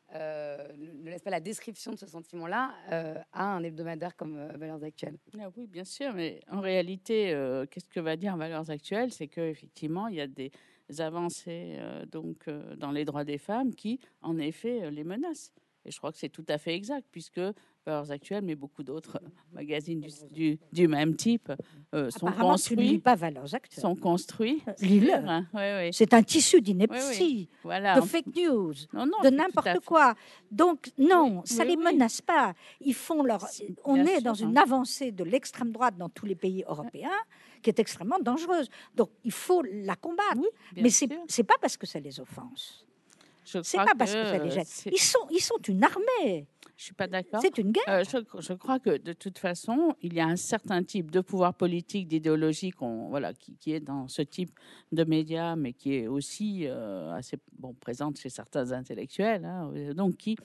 ne laisse pas la description de ce sentiment-là à un hebdomadaire comme Valeurs Actuelles. Oui, bien sûr, mais en réalité, qu'est-ce que va dire Valeurs Actuelles? C'est qu'effectivement, il y a des avancées dans les droits des femmes qui, en effet, les menacent. Et je crois que c'est tout à fait exact, puisque Valeurs Actuelles, mais beaucoup d'autres magazines du même type sont construits. Tu ne lis pas Valeurs Actuelles. Sont construits. Lis-le. C'est un tissu d'ineptie, de fake news, de n'importe quoi. Donc, non, ça ne les menace pas. Ils font On est dans une avancée de l'extrême droite dans tous les pays européens qui est extrêmement dangereuse. Donc, il faut la combattre. Mais ce n'est pas parce que ça les offense. C'est pas parce que ça les gêne. Ils sont une armée. Je suis pas d'accord. C'est une guerre. Je crois que de toute façon, il y a un certain type de pouvoir politique, d'idéologie qui est dans ce type de médias, mais qui est aussi assez présente chez certains intellectuels, qui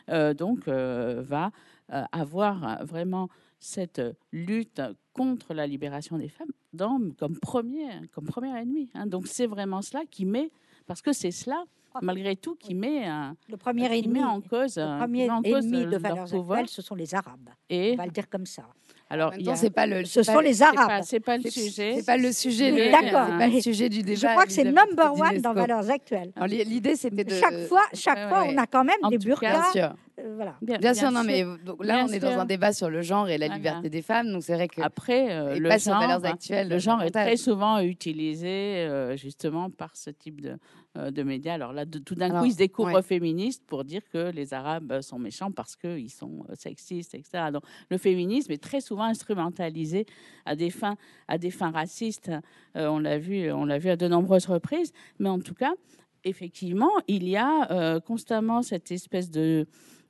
va avoir vraiment cette lutte contre la libération des femmes comme premier ennemi. Donc c'est vraiment cela qui met, parce que c'est cela malgré tout, qui met le premier ennemi en cause. Le premier ennemi de Valeurs Actuelles, ce sont les Arabes. On va le dire comme ça. Alors, ce sont les Arabes. C'est pas le sujet. C'est pas le sujet. D'accord. C'est pas le sujet du débat. Je crois que c'est number one dans Valeurs Actuelles. L'idée, c'était de chaque fois, on a quand même des burqas. Bien sûr, non, mais donc là, on est dans un débat sur le genre et la liberté des femmes. Donc c'est vrai que après, le genre est très souvent utilisé justement par ce type de médias. Alors là, tout d'un coup, ils se découvrent féministes pour dire que les Arabes sont méchants parce qu'ils sont sexistes, etc. Donc le féminisme est très souvent instrumentalisé à des fins racistes. On l'a vu à de nombreuses reprises. Mais en tout cas, effectivement, il y a constamment cette espèce de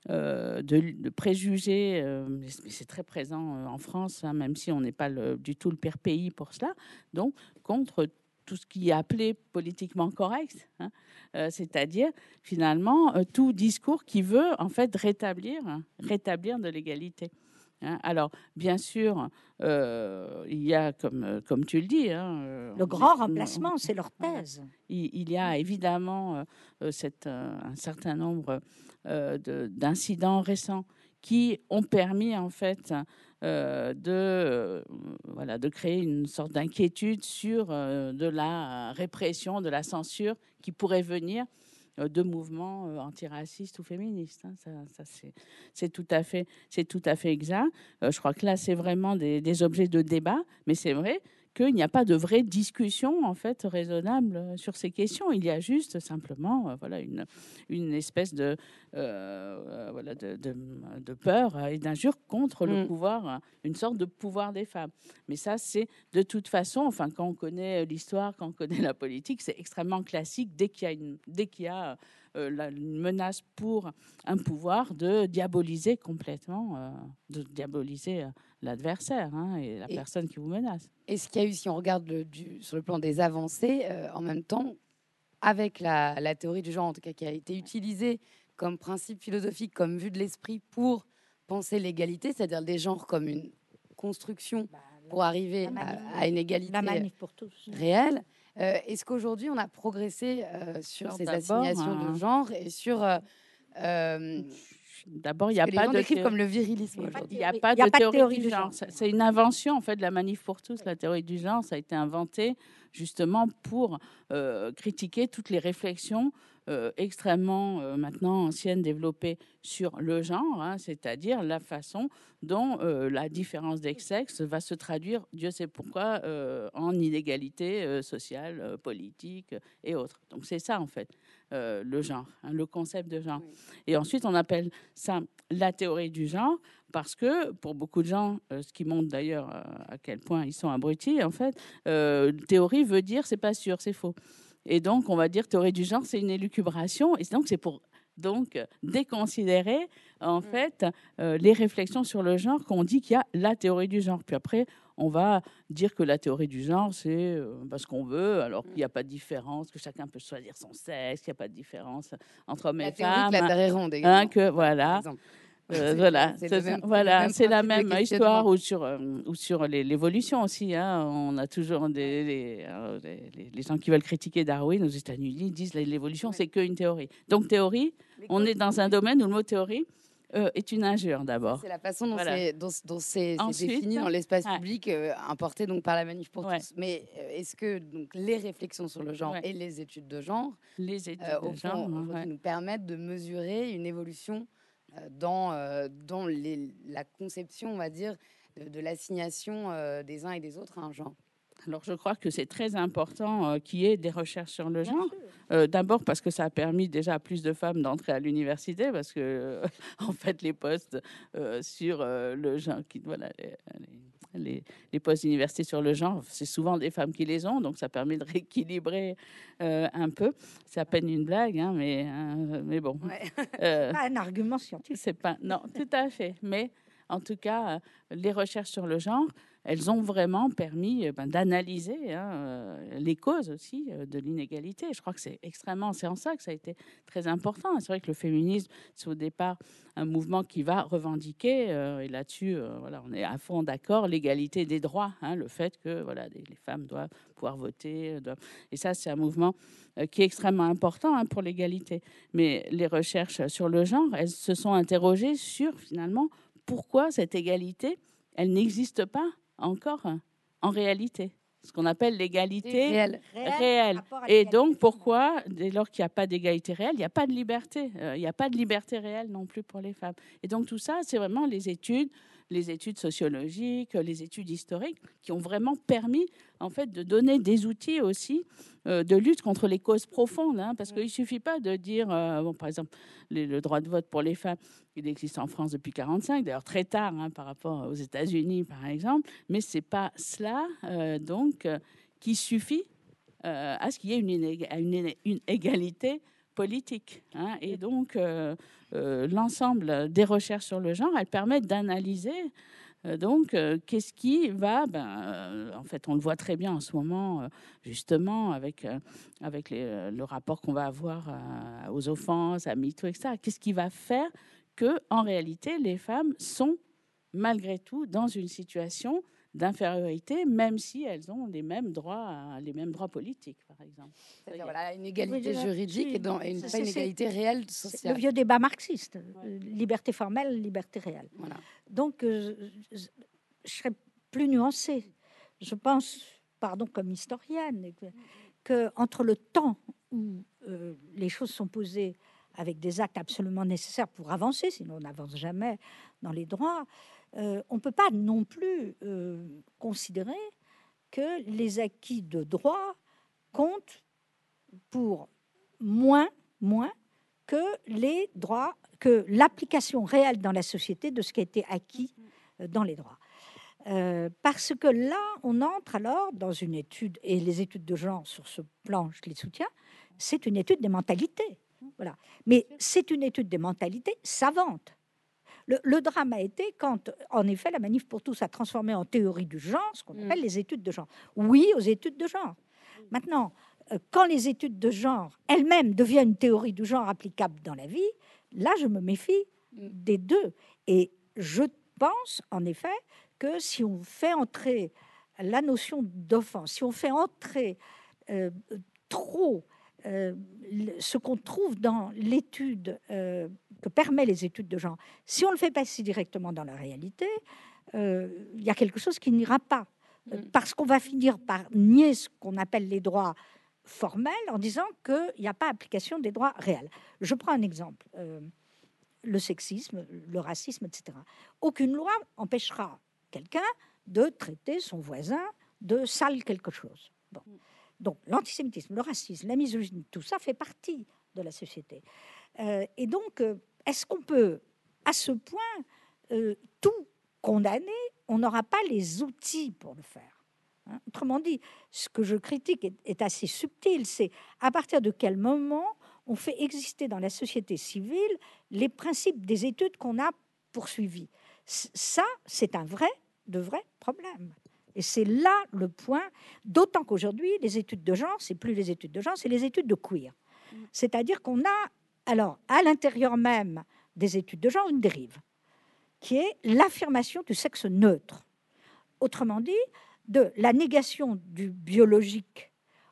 préjugés, mais c'est très présent en France, même si on n'est pas du tout le pire pays pour cela, donc contre tout ce qui est appelé politiquement correct, c'est-à-dire finalement tout discours qui veut en fait rétablir de l'égalité. Alors, bien sûr, il y a, comme tu le dis... le grand remplacement, c'est leur thèse. Il y a évidemment un certain nombre d'incidents récents qui ont permis, en fait, de créer une sorte d'inquiétude sur de la répression, de la censure qui pourrait venir de mouvements antiracistes ou féministes. Hein. Ça c'est tout à fait exact. Je crois que là, c'est vraiment des objets de débat, mais c'est vrai qu'il n'y a pas de vraie discussion en fait raisonnable sur ces questions. Il y a juste simplement voilà une espèce de voilà de peur et d'injure contre le pouvoir, une sorte de pouvoir des femmes. Mais ça, c'est de toute façon, enfin quand on connaît l'histoire, quand on connaît la politique, c'est extrêmement classique dès qu'il y a une menace pour un pouvoir, de diaboliser complètement, de diaboliser l'adversaire hein, et la personne qui vous menace. Et ce qu'il y a eu, si on regarde sur le plan des avancées, en même temps, avec la théorie du genre, en tout cas, qui a été utilisée comme principe philosophique, comme vue de l'esprit pour penser l'égalité, c'est-à-dire des genres comme une construction pour arriver à une égalité pour tous. réelle. Est-ce qu'aujourd'hui, on a progressé sur ces assignations de genre et sur... D'abord, il n'y a pas de théorie comme le virilisme. Il n'y a pas de théorie du genre. C'est une invention en fait de la Manif pour tous. La théorie du genre, ça a été inventé justement pour critiquer toutes les réflexions extrêmement maintenant anciennes développées sur le genre, hein, c'est-à-dire la façon dont la différence des sexes va se traduire, Dieu sait pourquoi, en inégalité sociale, politique et autres. Donc c'est ça en fait. Le genre, hein, le concept de genre. Oui. Et ensuite, on appelle ça la théorie du genre parce que pour beaucoup de gens, ce qui montre d'ailleurs à quel point ils sont abrutis, en fait, théorie veut dire c'est pas sûr, c'est faux. Et donc, on va dire théorie du genre, c'est une élucubration. Et donc, c'est pour déconsidérer en fait les réflexions sur le genre qu'on dit qu'il y a la théorie du genre. Puis après, on va dire que la théorie du genre, c'est parce qu'on veut, alors qu'il n'y a pas de différence, que chacun peut choisir son sexe, qu'il n'y a pas de différence entre hommes et femmes. La Terre est ronde, également, hein, que voilà. Voilà, c'est la même histoire ou sur l'évolution aussi. Hein. On a toujours les gens qui veulent critiquer Darwin aux États-Unis disent l'évolution c'est qu'une théorie. Donc théorie, on est dans un domaine où le mot théorie est une injure d'abord. C'est la façon dont c'est défini dans l'espace public importé donc par la Manif pour tous. Mais est-ce que donc les réflexions sur le genre et les études de genre, nous permettent de mesurer une évolution dans la conception, on va dire, de l'assignation des uns et des autres à un genre? Alors, je crois que c'est très important qu'il y ait des recherches sur le genre. D'abord parce que ça a permis déjà à plus de femmes d'entrer à l'université, parce que, en fait, les postes sur le genre, les postes d'université sur le genre, c'est souvent des femmes qui les ont, donc ça permet de rééquilibrer un peu. C'est à peine une blague, hein, mais bon. Ouais. Pas un argument scientifique. C'est pas, non, tout à fait. Mais en tout cas, les recherches sur le genre, elles ont vraiment permis d'analyser les causes aussi de l'inégalité. Je crois que c'est en ça que ça a été très important. C'est vrai que le féminisme, c'est au départ un mouvement qui va revendiquer, et là-dessus, on est à fond d'accord, l'égalité des droits, hein, le fait que les femmes doivent pouvoir voter. Et ça, c'est un mouvement qui est extrêmement important pour l'égalité. Mais les recherches sur le genre, elles se sont interrogées sur, finalement, pourquoi cette égalité, elle n'existe pas encore en réalité, ce qu'on appelle l'égalité réelle. Et donc, pourquoi, dès lors qu'il n'y a pas d'égalité réelle, il n'y a pas de liberté. Il n'y a pas de liberté réelle non plus pour les femmes. Et donc, tout ça, c'est vraiment les études sociologiques, les études historiques, qui ont vraiment permis, en fait, de donner des outils aussi de lutte contre les causes profondes. Hein, parce qu'il ne suffit pas de dire, par exemple, le droit de vote pour les femmes, il existe en France depuis 1945, d'ailleurs très tard par rapport aux États-Unis, par exemple, mais ce n'est pas cela, qui suffit à ce qu'il y ait une égalité politique. Hein, et donc, l'ensemble des recherches sur le genre, elles permettent d'analyser qu'est-ce qui va... en fait, on le voit très bien en ce moment, justement, avec le rapport qu'on va avoir aux offenses, à MeToo, etc. Qu'est-ce qui va faire que, en réalité, les femmes sont, malgré tout, dans une situation d'infériorité, même si elles ont les mêmes droits politiques, par exemple. Voilà, une égalité juridique et pas une égalité réelle sociale. Le vieux débat marxiste, liberté formelle, liberté réelle. Voilà. Donc, je serais plus nuancée. Je pense, comme historienne, que entre le temps où les choses sont posées avec des actes absolument nécessaires pour avancer, sinon on n'avance jamais dans les droits, on ne peut pas non plus considérer que les acquis de droit comptent pour moins que les droits, que l'application réelle dans la société de ce qui a été acquis dans les droits. Parce que là, on entre alors dans une étude, et les études de genre sur ce plan, je les soutiens, c'est une étude des mentalités. Voilà. Mais c'est une étude des mentalités savantes. Le drame a été quand, en effet, la Manif pour tous a transformé en théorie du genre ce qu'on appelle les études de genre. Oui aux études de genre. Maintenant, quand les études de genre elles-mêmes deviennent une théorie du genre applicable dans la vie, là, je me méfie des deux. Et je pense, en effet, que si on fait entrer la notion d'offense, si on fait entrer trop ce qu'on trouve dans l'étude que permet les études de genre, si on ne le fait pas si directement dans la réalité, il y a quelque chose qui n'ira pas. Parce qu'on va finir par nier ce qu'on appelle les droits formels en disant qu'il n'y a pas application des droits réels. Je prends un exemple. Le sexisme, le racisme, etc. Aucune loi empêchera quelqu'un de traiter son voisin de sale quelque chose. Bon. Donc l'antisémitisme, le racisme, la misogynie, tout ça fait partie de la société. Et donc, est-ce qu'on peut, à ce point, tout condamner? On n'aura pas les outils pour le faire. Hein. Autrement dit, ce que je critique est assez subtil. C'est à partir de quel moment on fait exister dans la société civile les principes des études qu'on a poursuivies. Ça, c'est un vrai problème. Et c'est là le point, d'autant qu'aujourd'hui, les études de genre, c'est plus les études de genre, c'est les études de queer. C'est-à-dire qu'on a, alors, à l'intérieur même des études de genre, une dérive, qui est l'affirmation du sexe neutre. Autrement dit, de la négation du biologique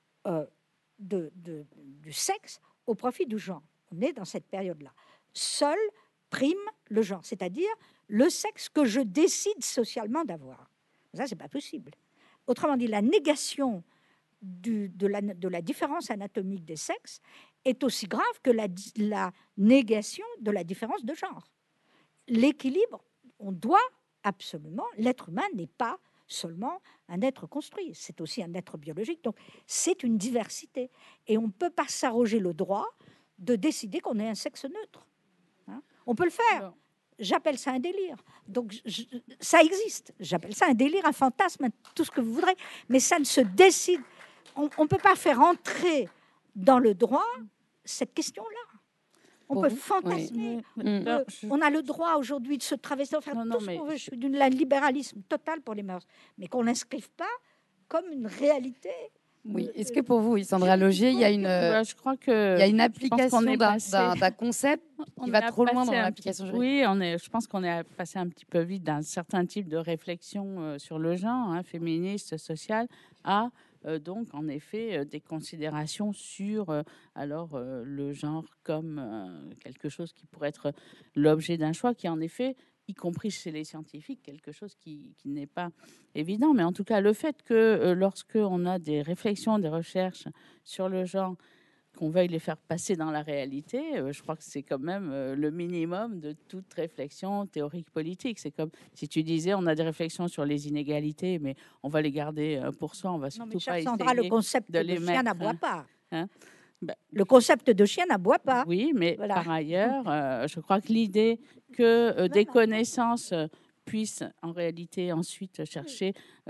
du sexe au profit du genre. On est dans cette période-là. Seul prime le genre, c'est-à-dire le sexe que je décide socialement d'avoir. Ça, c'est pas possible. Autrement dit, la négation de la différence anatomique des sexes est aussi grave que la négation de la différence de genre. L'équilibre, on doit absolument, l'être humain n'est pas seulement un être construit, c'est aussi un être biologique, donc c'est une diversité. Et on ne peut pas s'arroger le droit de décider qu'on est un sexe neutre. Hein, on peut le faire. Non. J'appelle ça un délire. Donc, ça existe. J'appelle ça un délire, un fantasme, tout ce que vous voudrez. Mais ça ne se décide. On ne peut pas faire entrer dans le droit cette question-là. On peut fantasmer. Oui. On a le droit aujourd'hui de se travestir, de faire tout ce qu'on veut. Je suis d'un libéralisme total pour les mœurs. Mais qu'on ne l'inscrive pas comme une réalité. Oui. Est-ce que pour vous, Sandra Logier, il y a une, je crois que il y a une application d'un concept qui va trop loin dans l'application juridique? Oui, je pense qu'on est passé un petit peu vite d'un certain type de réflexion sur le genre, féministe, social, à donc en effet des considérations sur le genre comme quelque chose qui pourrait être l'objet d'un choix, qui en effet, y compris chez les scientifiques, quelque chose qui n'est pas évident. Mais en tout cas, le fait que lorsque on a des réflexions, des recherches sur le genre, qu'on veuille les faire passer dans la réalité, je crois que c'est quand même le minimum de toute réflexion théorique politique. C'est comme si tu disais, on a des réflexions sur les inégalités, mais on va les garder pour soi, on va surtout pas essayer Sandra, le concept de les chien mettre. N'aboie pas. Le concept de chien n'aboie pas. Oui, mais voilà. Par ailleurs, je crois que l'idée que des connaissances puissent en réalité ensuite chercher,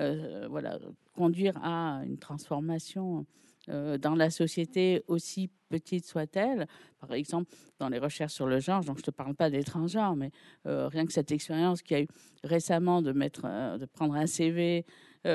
conduire à une transformation dans la société, aussi petite soit-elle. Par exemple, dans les recherches sur le genre, donc je ne te parle pas des transgenres, mais rien que cette expérience qu'il y a eu récemment de prendre un CV,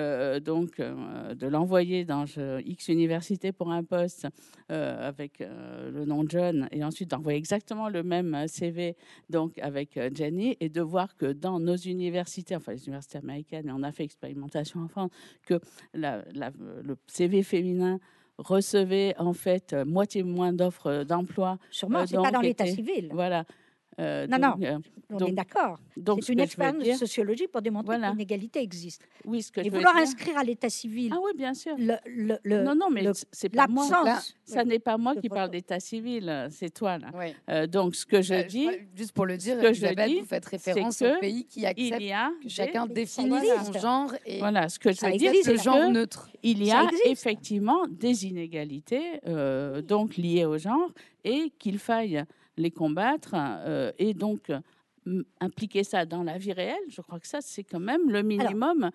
de l'envoyer dans X université pour un poste avec le nom John, et ensuite d'envoyer exactement le même CV donc avec Jenny, et de voir que dans nos universités, enfin les universités américaines, et on a fait expérimentation en France, que le CV féminin recevait en fait moitié moins d'offres d'emploi. Sûrement, c'est pas dans l'état civil. Voilà. On est d'accord. Donc, C'est une expérience de sociologie pour démontrer que l'inégalité existe. Oui, ce que et vouloir inscrire à l'état civil. Ah oui, bien sûr. Non, mais c'est pas moi. Ça n'est pas moi qui parle d'état civil, c'est toi là. Oui. Donc ce que je dis, juste pour le dire, Isabelle, vous faites référence au pays qui accepte que chacun définisse son genre et ce que je veux dire, c'est le genre neutre. Il y a effectivement des inégalités donc liées au genre et qu'il faille les combattre et donc impliquer ça dans la vie réelle. Je crois que ça, c'est quand même le minimum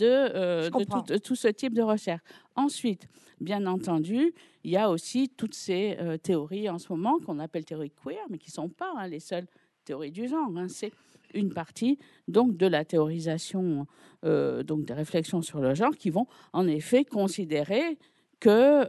de tout ce type de recherche. Ensuite, bien entendu, il y a aussi toutes ces théories en ce moment qu'on appelle théories queer, mais qui ne sont pas les seules théories du genre. C'est une partie donc de la théorisation, donc des réflexions sur le genre qui vont en effet considérer que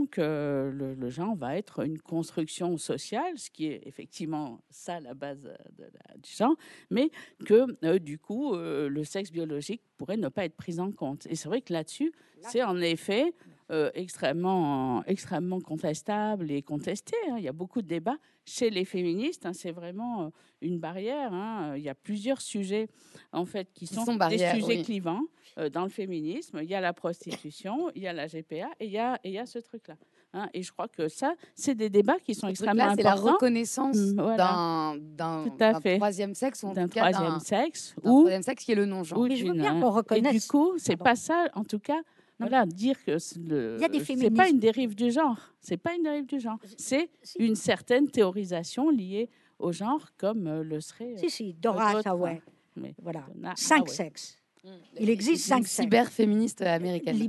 le genre va être une construction sociale, ce qui est effectivement ça la base du genre, mais que du coup le sexe biologique pourrait ne pas être pris en compte. Et c'est vrai que là-dessus, c'est en effet extrêmement contestable et contesté. Il y a beaucoup de débats chez les féministes. C'est vraiment une barrière. Il y a plusieurs sujets en fait qui sont des sujets clivants dans le féminisme. Il y a la prostitution, il y a la GPA et il y a ce truc-là. Et je crois que ça, c'est des débats qui sont extrêmement importants. C'est la reconnaissance d'un troisième sexe, ou d'un troisième sexe, qui est le non-genre. Mais je veux bien qu'on reconnaisse. Et du coup, c'est pas ça, en tout cas. Dire que c'est pas une dérive du genre. C'est pas une dérive du genre. C'est une certaine théorisation liée au genre, comme le serait. Dora Haraway. Voilà. 5 sexes. Il existe 5 sexes. Cyberféministe américaine.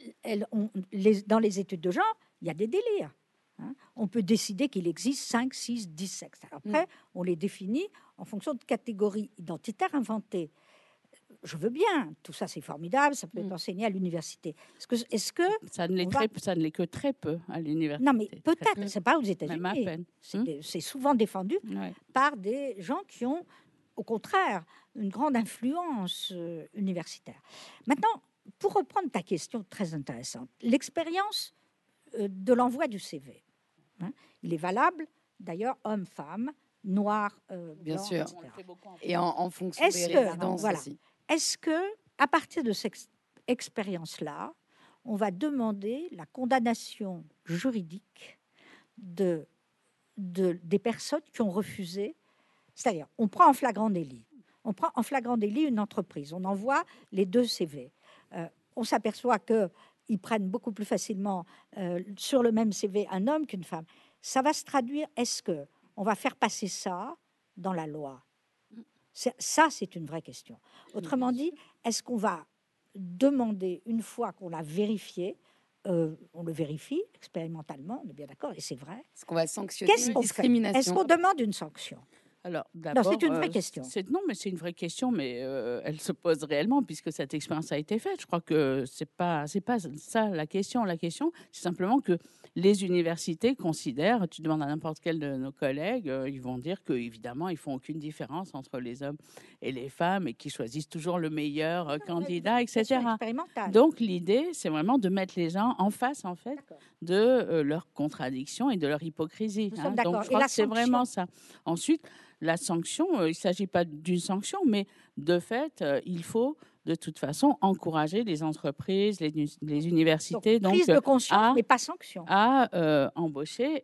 Dans les études de genre, il y a des délires. On peut décider qu'il existe 5, 6, 10 sexes. Après, on les définit en fonction de catégories identitaires inventées. Je veux bien, tout ça c'est formidable, ça peut être enseigné à l'université. Est-ce que ça ne l'est que très peu à l'université. Non, mais peut-être, c'est pas aux États-Unis. C'est souvent défendu par des gens qui ont, au contraire, une grande influence universitaire. Maintenant, pour reprendre ta question très intéressante, l'expérience de l'envoi du CV, il est valable d'ailleurs homme-femme, noir, bien blanc, sûr, etc. et en fonction des résidences aussi. Est-ce que, à partir de cette expérience-là, on va demander la condamnation juridique des personnes qui ont refusé? C'est-à-dire, on prend en flagrant délit. On prend en flagrant délit une entreprise. On envoie les 2 CV. On s'aperçoit qu'ils prennent beaucoup plus facilement sur le même CV un homme qu'une femme. Ça va se traduire. Est-ce que on va faire passer ça dans la loi? Ça, c'est une vraie question. Autrement dit, est-ce qu'on va demander, une fois qu'on l'a vérifié, on le vérifie expérimentalement, on est bien d'accord, et c'est vrai. Est-ce qu'on va sanctionner une discrimination? Est-ce qu'on demande une sanction? Alors, non, c'est une vraie question. Non, mais c'est une vraie question, mais elle se pose réellement puisque cette expérience a été faite. Je crois que c'est pas ça la question. La question, c'est simplement que les universités considèrent. Tu demandes à n'importe quel de nos collègues, ils vont dire que évidemment, ils font aucune différence entre les hommes et les femmes et qu'ils choisissent toujours le meilleur candidat, etc. Donc l'idée, c'est vraiment de mettre les gens en face, en fait, de leurs contradictions et de leur hypocrisie. Donc je crois que c'est vraiment ça. Ensuite, la sanction, il ne s'agit pas d'une sanction, mais de fait, il faut de toute façon encourager les entreprises, les universités, donc prise de conscience, mais pas sanction, à embaucher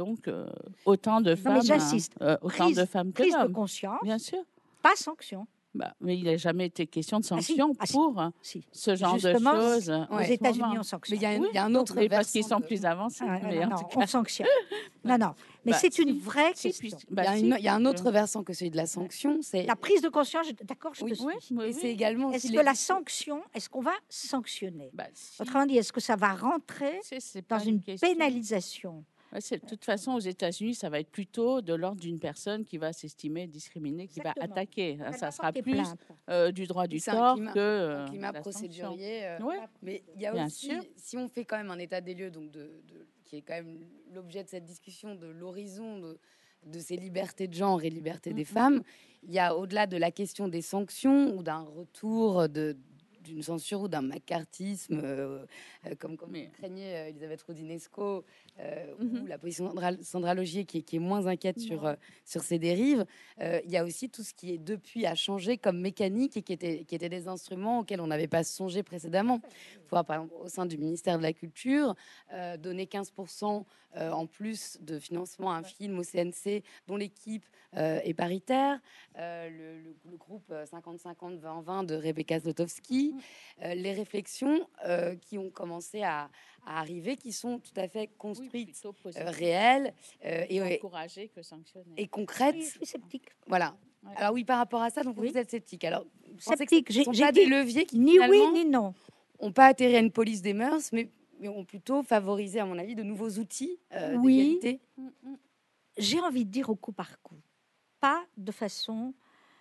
autant de femmes, autant de femmes que d'hommes. Prise de conscience, bien sûr, pas sanction. Mais il n'a jamais été question de sanction pour ce genre de choses. Aux États-Unis, on sanctionne. Mais il y a un autre versant. Parce qu'ils sont plus avancés. Mais non, on sanctionne. Non. Mais c'est une vraie question. Il y a un autre versant que celui de la sanction. C'est la prise de conscience. D'accord, je te suis. Et c'est également. Est-ce que la sanction, est-ce qu'on va sanctionner? Autrement dit, est-ce que ça va rentrer dans une pénalisation? De toute façon, aux États-Unis, ça va être plutôt de l'ordre d'une personne qui va s'estimer discriminée, qui va attaquer. Ça sera plus du droit du tort que un climat procédurier. Mais il y a aussi, si on fait quand même un état des lieux, donc qui est quand même l'objet de cette discussion, de l'horizon de ces libertés de genre et libertés des femmes, il y a au-delà de la question des sanctions ou d'un retour d'une censure ou d'un macartisme, comme craignait Elisabeth Roudinesco, ou la position de Sandra Logier qui est moins inquiète sur ces dérives. Il y a aussi tout ce qui est depuis a changé comme mécanique et qui étaient des instruments auxquels on n'avait pas songé précédemment. Il faut voir, par exemple, au sein du ministère de la Culture, donner 15% en plus de financement à un film au CNC dont l'équipe est paritaire, le groupe 50-50-20-20 de Rebecca Zlotowski, les réflexions qui ont commencé à arriver, qui sont tout à fait construites, réelles encouragées que sanctionnées. Et concrètes. Oui, je suis sceptique. Voilà. Ouais. Alors oui, par rapport à ça, donc Oui. vous êtes sceptique. Alors, sceptique, ce ne sont pas des leviers qui ni oui ni non. N'ont pas atterri à une police des mœurs, mais ont plutôt favorisé, à mon avis, de nouveaux outils d'égalité. J'ai envie de dire au coup par coup, pas de façon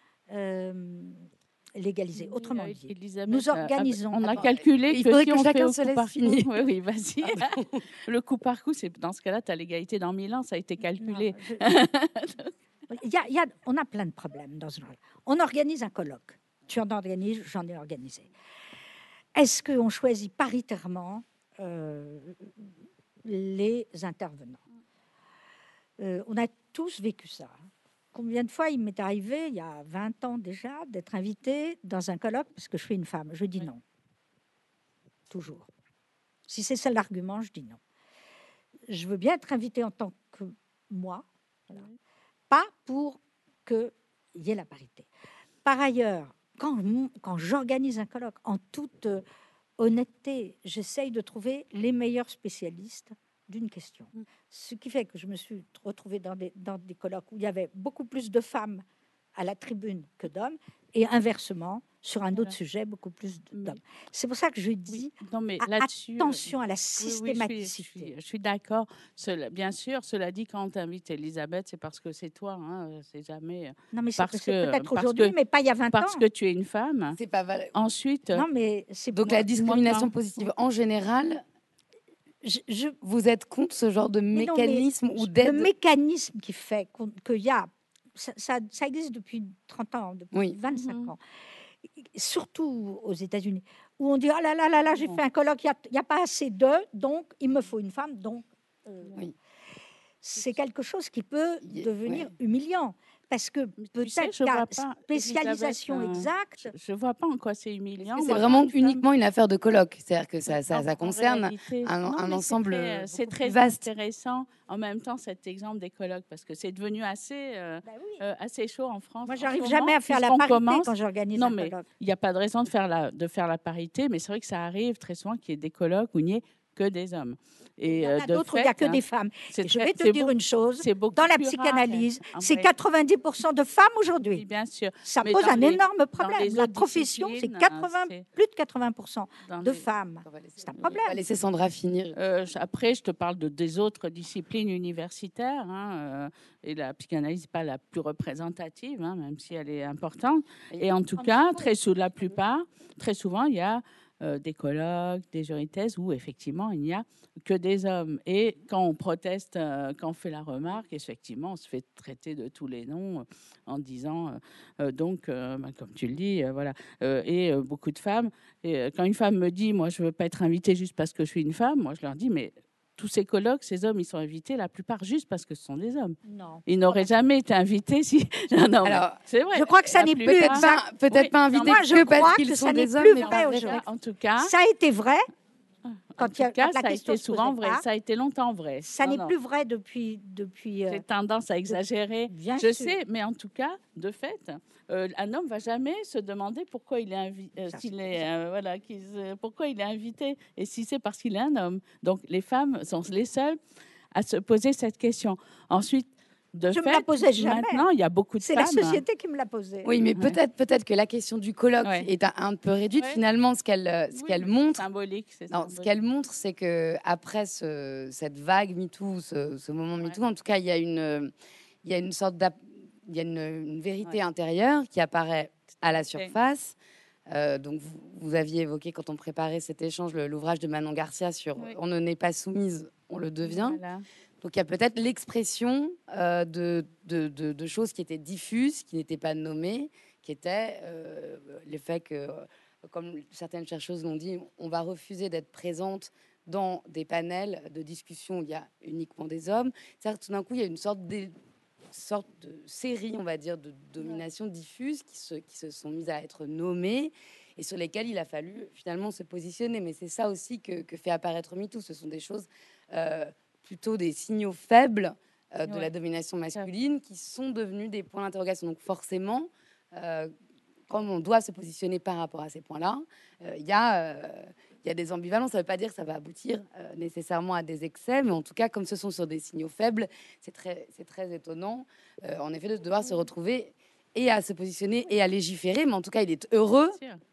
légalisée. Autrement dit, Elisabeth, nous organisons. On a calculé il que faudrait si que on chacun fait se laisse par finir. coup, oui, vas-y. Le coup par coup, c'est dans ce cas-là, tu as l'égalité dans 1000 ans, ça a été calculé. Non, on a plein de problèmes dans ce genre. On organise un colloque. Tu en organises, j'en ai organisé. Est-ce qu'on choisit paritairement les intervenants? On a tous vécu ça. Combien de fois il m'est arrivé, il y a 20 ans déjà, d'être invitée dans un colloque parce que je suis une femme? Je dis non. Toujours. Si c'est ça l'argument, je dis non. Je veux bien être invitée en tant que moi, voilà. Pas pour qu'il y ait la parité. Par ailleurs, quand j'organise un colloque, en toute honnêteté, j'essaye de trouver les meilleurs spécialistes d'une question. Ce qui fait que je me suis retrouvée dans des colloques où il y avait beaucoup plus de femmes à la tribune que d'hommes, et inversement, sur un autre sujet, beaucoup plus d'hommes. C'est pour ça que je dis attention à la systématicité. Je suis d'accord. Bien sûr, cela dit, quand tu invites Elisabeth, c'est parce que c'est toi. C'est jamais. Non, mais c'est peut-être aujourd'hui, mais pas il y a 20 ans. Parce que tu es une femme. C'est pas valable. Ensuite. Non, mais c'est donc la discrimination positive en général. Vous êtes contre ce genre de mécanisme ou d'aide? Le mécanisme qui fait qu'il y a. Ça existe depuis 30 ans, depuis 25 ans. Surtout aux États-Unis, où on dit oh là là là là, j'ai fait un colloque, il n'y a pas assez d'eux, donc il me faut une femme, donc c'est quelque chose qui peut devenir humiliant. Parce que peut-être la spécialisation exacte. Je ne vois pas en quoi c'est humiliant. C'est vraiment uniquement une affaire de colloque. C'est-à-dire que ça concerne un ensemble c'est très vaste. Intéressant en même temps cet exemple des colloques, parce que c'est devenu assez chaud en France. Moi, j'arrive jamais à faire la parité quand j'organise un colloque. Il n'y a pas de raison de faire la parité, mais c'est vrai que ça arrive très souvent qu'il y ait des colloques où il n'y ait que des hommes. Et il y en a d'autres où il n'y a que des femmes. Je vais te dire une chose, dans la psychanalyse, c'est 90% de femmes aujourd'hui. Oui, bien sûr. Ça pose un énorme problème. La profession, c'est plus de 80% de femmes. C'est un problème. On va laisser Sandra finir. Après, je te parle des autres disciplines universitaires. Et la psychanalyse n'est pas la plus représentative, même si elle est importante. Et en tout cas, très souvent, il y a des colloques, des jurys de thèse où effectivement il n'y a que des hommes. Et quand on proteste, quand on fait la remarque, effectivement, on se fait traiter de tous les noms en disant comme tu le dis, voilà. Et beaucoup de femmes. Et quand une femme me dit, moi, je veux pas être invitée juste parce que je suis une femme, moi, je leur dis, mais tous ces colloques, ces hommes, ils sont invités, la plupart juste parce que ce sont des hommes. Non. Ils n'auraient jamais été invités si. Non, alors, c'est vrai. Je crois que ça n'est plus exact. Peut-être pas invités que parce qu'ils sont des hommes. Mais vrai aujourd'hui. En tout cas, ça a été vrai. Ça a été souvent vrai. Ça a été longtemps vrai. Ça n'est plus vrai depuis. J'ai tendance à exagérer. Je sais, mais en tout cas, de fait, un homme va jamais se demander pourquoi il est pourquoi il est invité, et si c'est parce qu'il est un homme. Donc les femmes sont les seules à se poser cette question. Ensuite, je me la posais jamais. Maintenant, il y a beaucoup de femmes. C'est la société qui me l'a posée. Oui, mais peut-être que la question du colloque est un peu réduite. Finalement, ce qu'elle montre, ce qu'elle montre, c'est que après cette vague MeToo, ce moment MeToo, en tout cas, il y a une vérité intérieure qui apparaît à la surface. Donc, vous aviez évoqué, quand on préparait cet échange, l'ouvrage de Manon Garcia sur On ne n'est pas soumise, on le devient. Voilà. Donc, il y a peut-être l'expression de choses qui étaient diffuses, qui n'étaient pas nommées, qui étaient le fait que comme certaines chercheuses l'ont dit, on va refuser d'être présente dans des panels de discussion où il y a uniquement des hommes. C'est-à-dire, tout d'un coup, il y a une sorte de série, on va dire, de domination diffuse qui se sont mises à être nommées et sur lesquelles il a fallu finalement se positionner. Mais c'est ça aussi que fait apparaître MeToo. Ce sont des choses plutôt des signaux faibles de la domination masculine qui sont devenus des points d'interrogation. Donc forcément, quand on doit se positionner par rapport à ces points-là, il y a des ambivalences. Ça ne veut pas dire que ça va aboutir nécessairement à des excès, mais en tout cas, comme ce sont sur des signaux faibles, c'est très étonnant, en effet, de devoir se retrouver et à se positionner et à légiférer. Mais en tout cas, il est heureux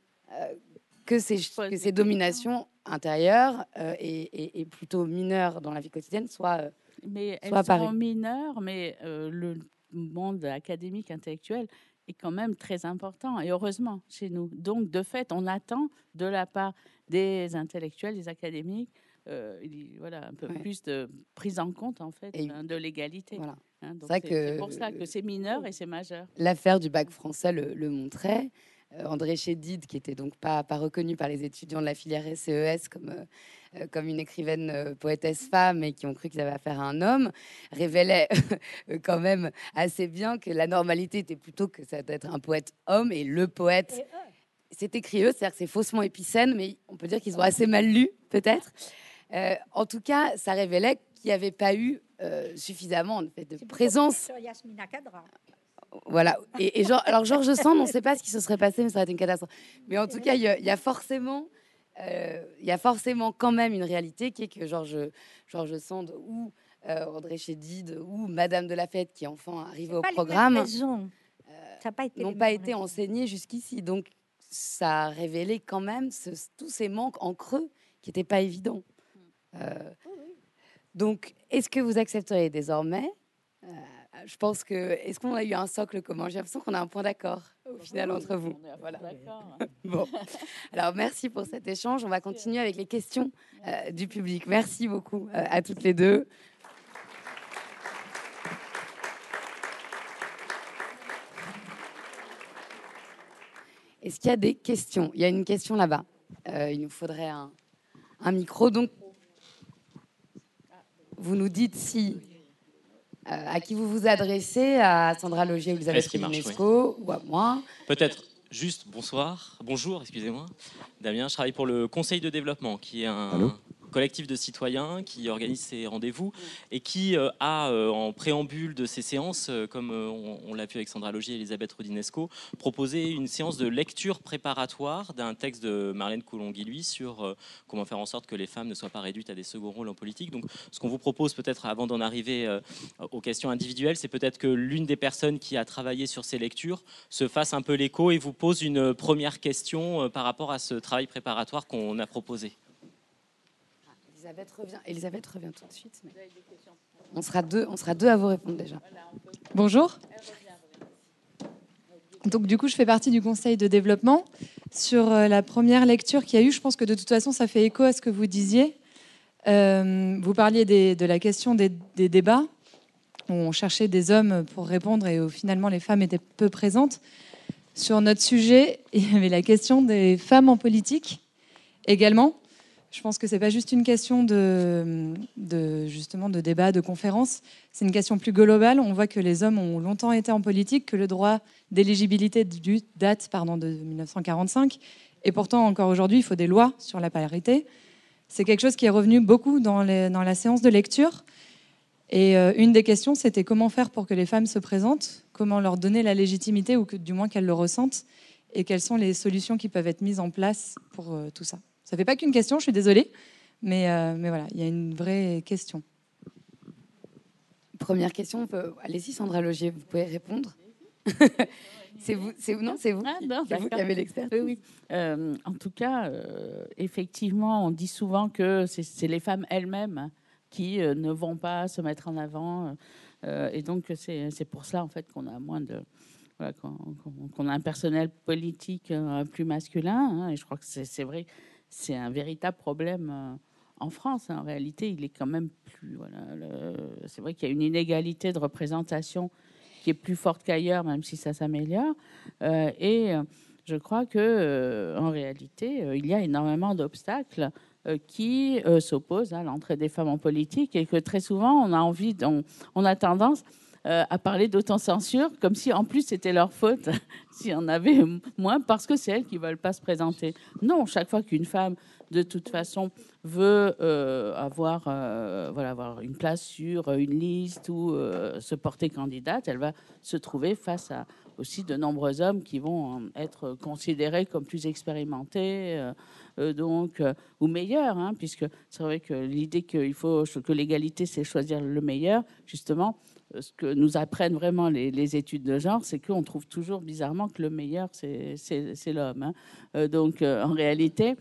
que ces dominations intérieures et plutôt mineures dans la vie quotidienne soient mais elles apparues. sont mineures, mais le monde académique, intellectuel est quand même très important, et heureusement chez nous. Donc, de fait, on attend de la part des intellectuels, des académiques, un peu plus de prise en compte, en fait, de l'égalité. Voilà. Donc c'est pour ça que c'est mineur et c'est majeur. L'affaire du bac français le montrait. André Chédid, qui était donc pas reconnu par les étudiants de la filière SCES comme une écrivaine poétesse femme et qui ont cru qu'ils avaient affaire à un homme, révélait quand même assez bien que la normalité était plutôt que ça doit être un poète homme, et le poète, c'est écrit eux, c'est-à-dire que c'est faussement épicène, mais on peut dire qu'ils ont assez mal lu, peut-être. En tout cas, ça révélait qu'il n'y avait pas eu suffisamment en fait, de présence. Voilà. Alors Georges Sand, on ne sait pas ce qui se serait passé, mais ça aurait été une catastrophe. Mais en tout cas, il y a forcément quand même une réalité qui est que Georges Sand ou André Chédid ou Madame de Lafayette, qui enfin arrivait au programme, n'ont pas été enseignés jusqu'ici. Donc, ça a révélé quand même tous ces manques en creux qui n'étaient pas évidents. Donc, est-ce que vous accepteriez désormais je pense que... Est-ce qu'on a eu un socle commun? J'ai l'impression qu'on a un point d'accord, au final, entre vous. Voilà. Bon. Alors, merci pour cet échange. On va continuer avec les questions du public. Merci beaucoup à toutes les deux. Est-ce qu'il y a des questions? Il y a une question là-bas. Il nous faudrait un micro. Donc, vous nous dites si... à qui vous vous adressez, à Sandra Logier ou Elisabeth Roudinesco, ou à moi? Peut-être juste bonjour, excusez-moi. Damien, je travaille pour le Conseil de développement, qui est un collectif de citoyens qui organise ces rendez-vous et qui a, en préambule de ces séances, comme on l'a vu avec Sandra Logier et Elisabeth Roudinesco, proposé une séance de lecture préparatoire d'un texte de Marlène Coulon-Guilluy sur comment faire en sorte que les femmes ne soient pas réduites à des seconds rôles en politique. Donc, ce qu'on vous propose peut-être, avant d'en arriver aux questions individuelles, c'est peut-être que l'une des personnes qui a travaillé sur ces lectures se fasse un peu l'écho et vous pose une première question par rapport à ce travail préparatoire qu'on a proposé. Elisabeth revient tout de suite. Mais... On sera deux à vous répondre déjà. Bonjour. Donc du coup, je fais partie du conseil de développement. Sur la première lecture qu'il y a eu, je pense que de toute façon, ça fait écho à ce que vous disiez. Vous parliez de la question des débats, où on cherchait des hommes pour répondre et où finalement les femmes étaient peu présentes. Sur notre sujet, il y avait la question des femmes en politique également. Je pense que c'est pas juste une question justement de débat, de conférence. C'est une question plus globale. On voit que les hommes ont longtemps été en politique, que le droit d'éligibilité date de 1945. Et pourtant, encore aujourd'hui, il faut des lois sur la parité. C'est quelque chose qui est revenu beaucoup dans la séance de lecture. Et une des questions, c'était comment faire pour que les femmes se présentent, comment leur donner la légitimité, ou que, du moins qu'elles le ressentent, et quelles sont les solutions qui peuvent être mises en place pour tout ça. Ça ne fait pas qu'une question, je suis désolée, mais voilà, il y a une vraie question. Première question, allez-y Sandra Logier, vous pouvez répondre. C'est vous qui avez l'expertise. Oui. En tout cas, effectivement, on dit souvent que c'est les femmes elles-mêmes qui ne vont pas se mettre en avant, et donc c'est pour ça en fait qu'on a moins de... Voilà, qu'on a un personnel politique plus masculin, et je crois que c'est vrai. C'est un véritable problème en France. En réalité, il est quand même plus... c'est vrai qu'il y a une inégalité de représentation qui est plus forte qu'ailleurs, même si ça s'améliore. Et je crois que en réalité, il y a énormément d'obstacles qui s'opposent à l'entrée des femmes en politique et que très souvent, on a tendance à parler d'autocensure comme si en plus c'était leur faute s'il y en avait moins parce que c'est elles qui veulent pas se présenter. Non, chaque fois qu'une femme de toute façon veut avoir une place sur une liste ou se porter candidate, elle va se trouver face à aussi de nombreux hommes qui vont être considérés comme plus expérimentés, ou meilleurs, hein, puisque c'est vrai que l'idée que l'égalité, c'est choisir le meilleur, justement, ce que nous apprennent vraiment les études de genre, c'est qu'on trouve toujours bizarrement que le meilleur, c'est l'homme. Hein. En réalité,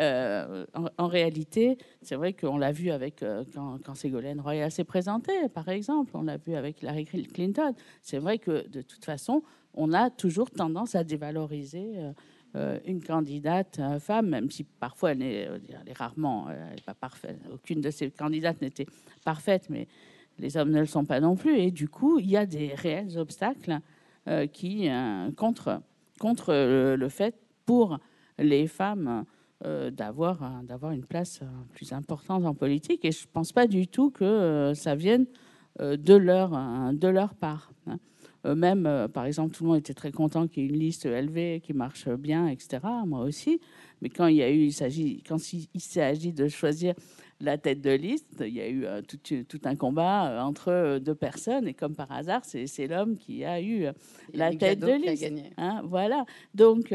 c'est vrai qu'on l'a vu avec quand Ségolène Royal s'est présentée, par exemple, on l'a vu avec Hillary Clinton. C'est vrai que de toute façon, on a toujours tendance à dévaloriser une candidate femme, même si parfois elle est rarement, elle n'est pas parfaite. Aucune de ces candidates n'était parfaite, mais les hommes ne le sont pas non plus. Et du coup, il y a des réels obstacles contre le fait pour les femmes d'avoir une place plus importante en politique. Et je ne pense pas du tout que ça vienne de leur part. Hein. Même, par exemple, tout le monde était très content qu'il y ait une liste élevée qui marche bien, etc. Moi aussi. Mais quand il s'agit de choisir la tête de liste, il y a eu tout un combat entre deux personnes. Et comme par hasard, c'est l'homme qui a eu la tête de liste. Hein, voilà. Donc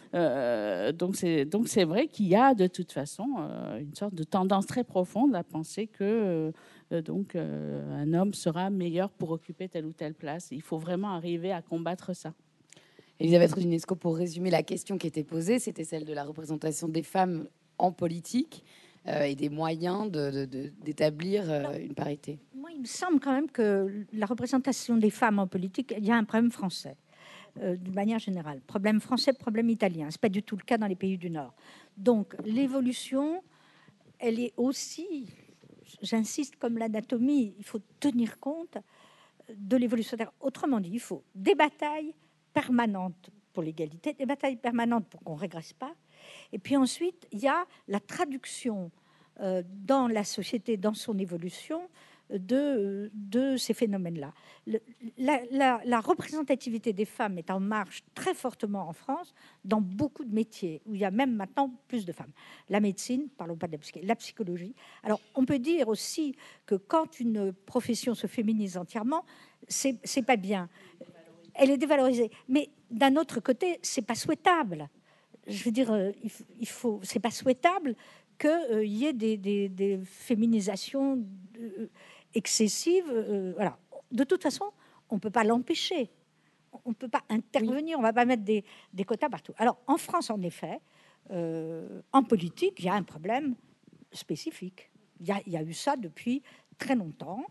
c'est vrai qu'il y a de toute façon une sorte de tendance très profonde à penser que un homme sera meilleur pour occuper telle ou telle place. Il faut vraiment arriver à combattre ça. Elisabeth Roudinesco, pour résumer la question qui était posée, c'était celle de la représentation des femmes en politique et des moyens d'établir une parité. Moi, il me semble quand même que la représentation des femmes en politique, il y a un problème français, d'une manière générale. Problème français, problème italien. Ce n'est pas du tout le cas dans les pays du Nord. Donc, l'évolution, elle est aussi, j'insiste, comme l'anatomie, il faut tenir compte de l'évolution. Autrement dit, il faut des batailles permanentes pour l'égalité, des batailles permanentes pour qu'on ne régresse pas. Et puis ensuite, il y a la traduction dans la société, dans son évolution, de ces phénomènes-là. La représentativité des femmes est en marche très fortement en France, dans beaucoup de métiers, où il y a même maintenant plus de femmes. La médecine, parlons pas de la psychologie. Alors, on peut dire aussi que quand une profession se féminise entièrement, c'est pas bien. Elle est dévalorisée. Mais d'un autre côté, c'est pas souhaitable. Je veux dire, c'est pas souhaitable qu'il y ait des féminisations excessives. Voilà. De toute façon, on ne peut pas l'empêcher. On ne peut pas intervenir. On ne va pas mettre des quotas partout. Alors, en France, en effet, en politique, il y a un problème spécifique. Il y a eu ça depuis très longtemps.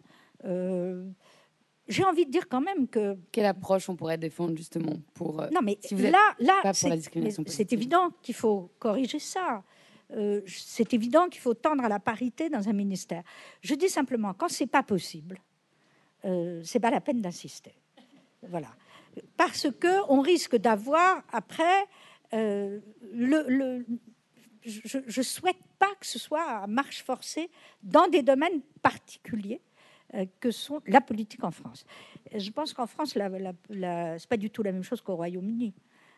J'ai envie de dire quand même que... Quelle approche on pourrait défendre justement pour... non, mais si vous là c'est évident qu'il faut corriger ça. C'est évident qu'il faut tendre à la parité dans un ministère. Je dis simplement, quand c'est pas possible, c'est pas la peine d'insister. Voilà. Parce que on risque d'avoir après... je souhaite pas que ce soit à marche forcée dans des domaines particuliers que sont la politique en France. Je pense qu'en France, c'est pas du tout la même chose qu'au Royaume-Uni.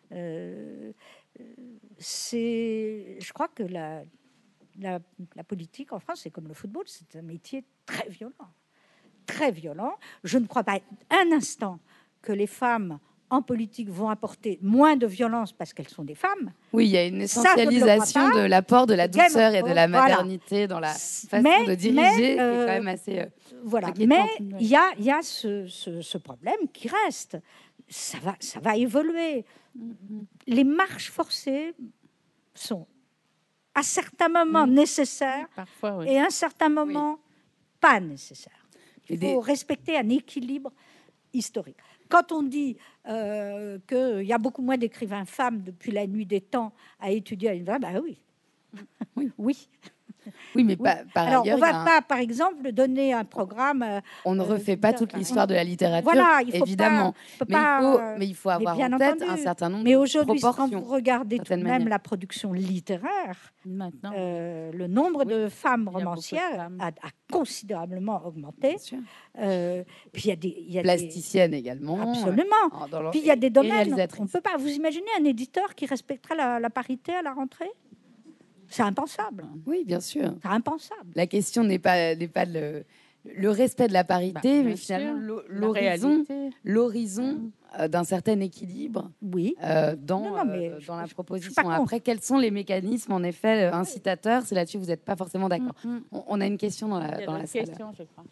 Je crois que la politique en France, c'est comme le football, c'est un métier très violent. Très violent. Je ne crois pas un instant que les femmes en politique vont apporter moins de violence parce qu'elles sont des femmes. Oui, il y a une essentialisation de l'apport de la douceur et de la maternité dans la façon de diriger, qui est quand même assez... voilà. Mais il y a ce problème qui reste. Ça va évoluer. Les marches forcées sont à certains moments nécessaires parfois, et à un certain moment pas nécessaires. Il faut respecter un équilibre historique. Quand on dit qu'il y a beaucoup moins d'écrivains femmes depuis la nuit des temps à étudier à l'université, bah oui. Oui. Oui, mais par Alors, ailleurs, on ne va pas, par exemple, donner un programme. On ne refait pas toute l'histoire de la littérature, voilà, il faut évidemment. Mais il faut avoir bien en tête entendu. un certain nombre mais de aujourd'hui, quand proportions. vous regardez tout de même manière. la production littéraire, Maintenant, le nombre de femmes il y a beaucoup de romancières femmes. a considérablement augmenté. Bien sûr. Puis il y a Plasticienne également. Absolument. Puis il y a des domaines. Réalisatrice. On peut pas. Vous imaginez un éditeur qui respecterait la parité à la rentrée? C'est impensable. Oui, bien sûr. C'est impensable. La question n'est pas le respect de la parité, mais finalement l'horizon d'un certain équilibre Oui. dans la proposition. Après, quels sont les mécanismes, en effet, incitateurs? C'est là-dessus que vous n'êtes pas forcément d'accord. On a une question dans la salle. Je crois.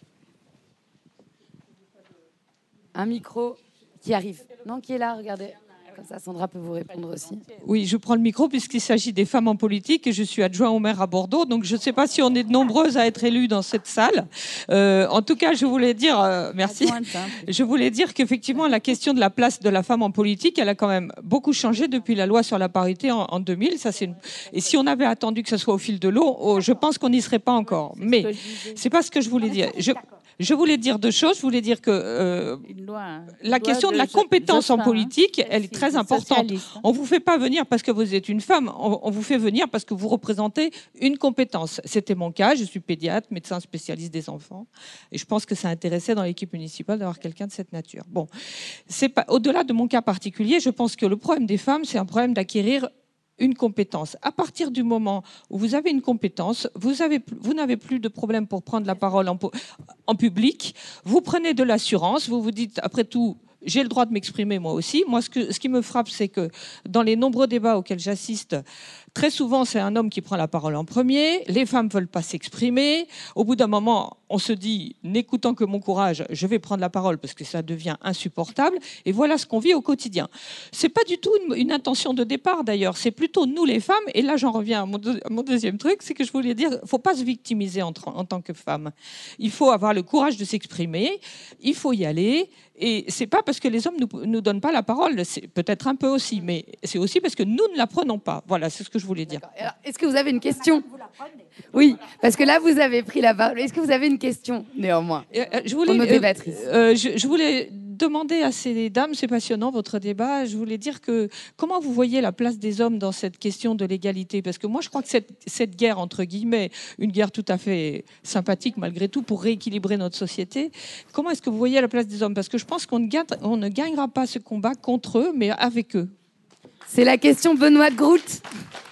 Un micro qui arrive. Non, qui est là, regardez. Comme ça, Sandra peut vous répondre aussi. Oui, je prends le micro puisqu'il s'agit des femmes en politique et je suis adjoint au maire à Bordeaux. Donc, je ne sais pas si on est nombreuses à être élues dans cette salle. En tout cas, je voulais dire, merci. Je voulais dire qu'effectivement, la question de la place de la femme en politique, elle a quand même beaucoup changé depuis la loi sur la parité en 2000. Et si on avait attendu que ce soit au fil de l'eau, je pense qu'on n'y serait pas encore. Mais c'est pas ce que je voulais dire. Je voulais dire deux choses. Je voulais dire que la question de la compétence en politique, elle est très importante. On vous fait pas venir parce que vous êtes une femme. On vous fait venir parce que vous représentez une compétence. C'était mon cas. Je suis pédiatre, médecin spécialiste des enfants, et je pense que ça intéressait dans l'équipe municipale d'avoir quelqu'un de cette nature. Bon, c'est pas au-delà de mon cas particulier. Je pense que le problème des femmes, c'est un problème d'acquérir une compétence. À partir du moment où vous avez une compétence, vous n'avez plus de problème pour prendre la parole en public. Vous prenez de l'assurance. Vous vous dites, après tout, j'ai le droit de m'exprimer moi aussi. Moi, ce qui me frappe, c'est que dans les nombreux débats auxquels j'assiste, très souvent, c'est un homme qui prend la parole en premier. Les femmes ne veulent pas s'exprimer. Au bout d'un moment, on se dit, n'écoutant que mon courage, je vais prendre la parole parce que ça devient insupportable. Et voilà ce qu'on vit au quotidien. C'est pas du tout une intention de départ, d'ailleurs. C'est plutôt nous, les femmes. Et là, j'en reviens à mon deuxième truc, c'est que je voulais dire, faut pas se victimiser en tant que femme. Il faut avoir le courage de s'exprimer. Il faut y aller. Et c'est pas parce que les hommes nous donnent pas la parole, c'est peut-être un peu aussi, mais c'est aussi parce que nous ne la prenons pas. Voilà, c'est ce que je voulais dire. Alors, est-ce que vous avez une question? Oui, parce que là, vous avez pris la parole. Est-ce que vous avez une question, néanmoins, pour nos débattrices? Je voulais demander à ces dames, c'est passionnant votre débat, je voulais dire que comment vous voyez la place des hommes dans cette question de l'égalité? Parce que moi, je crois que cette guerre, entre guillemets, une guerre tout à fait sympathique malgré tout pour rééquilibrer notre société, comment est-ce que vous voyez la place des hommes? Parce que je pense qu'on ne gagnera pas ce combat contre eux, mais avec eux. C'est la question Benoît de Groot.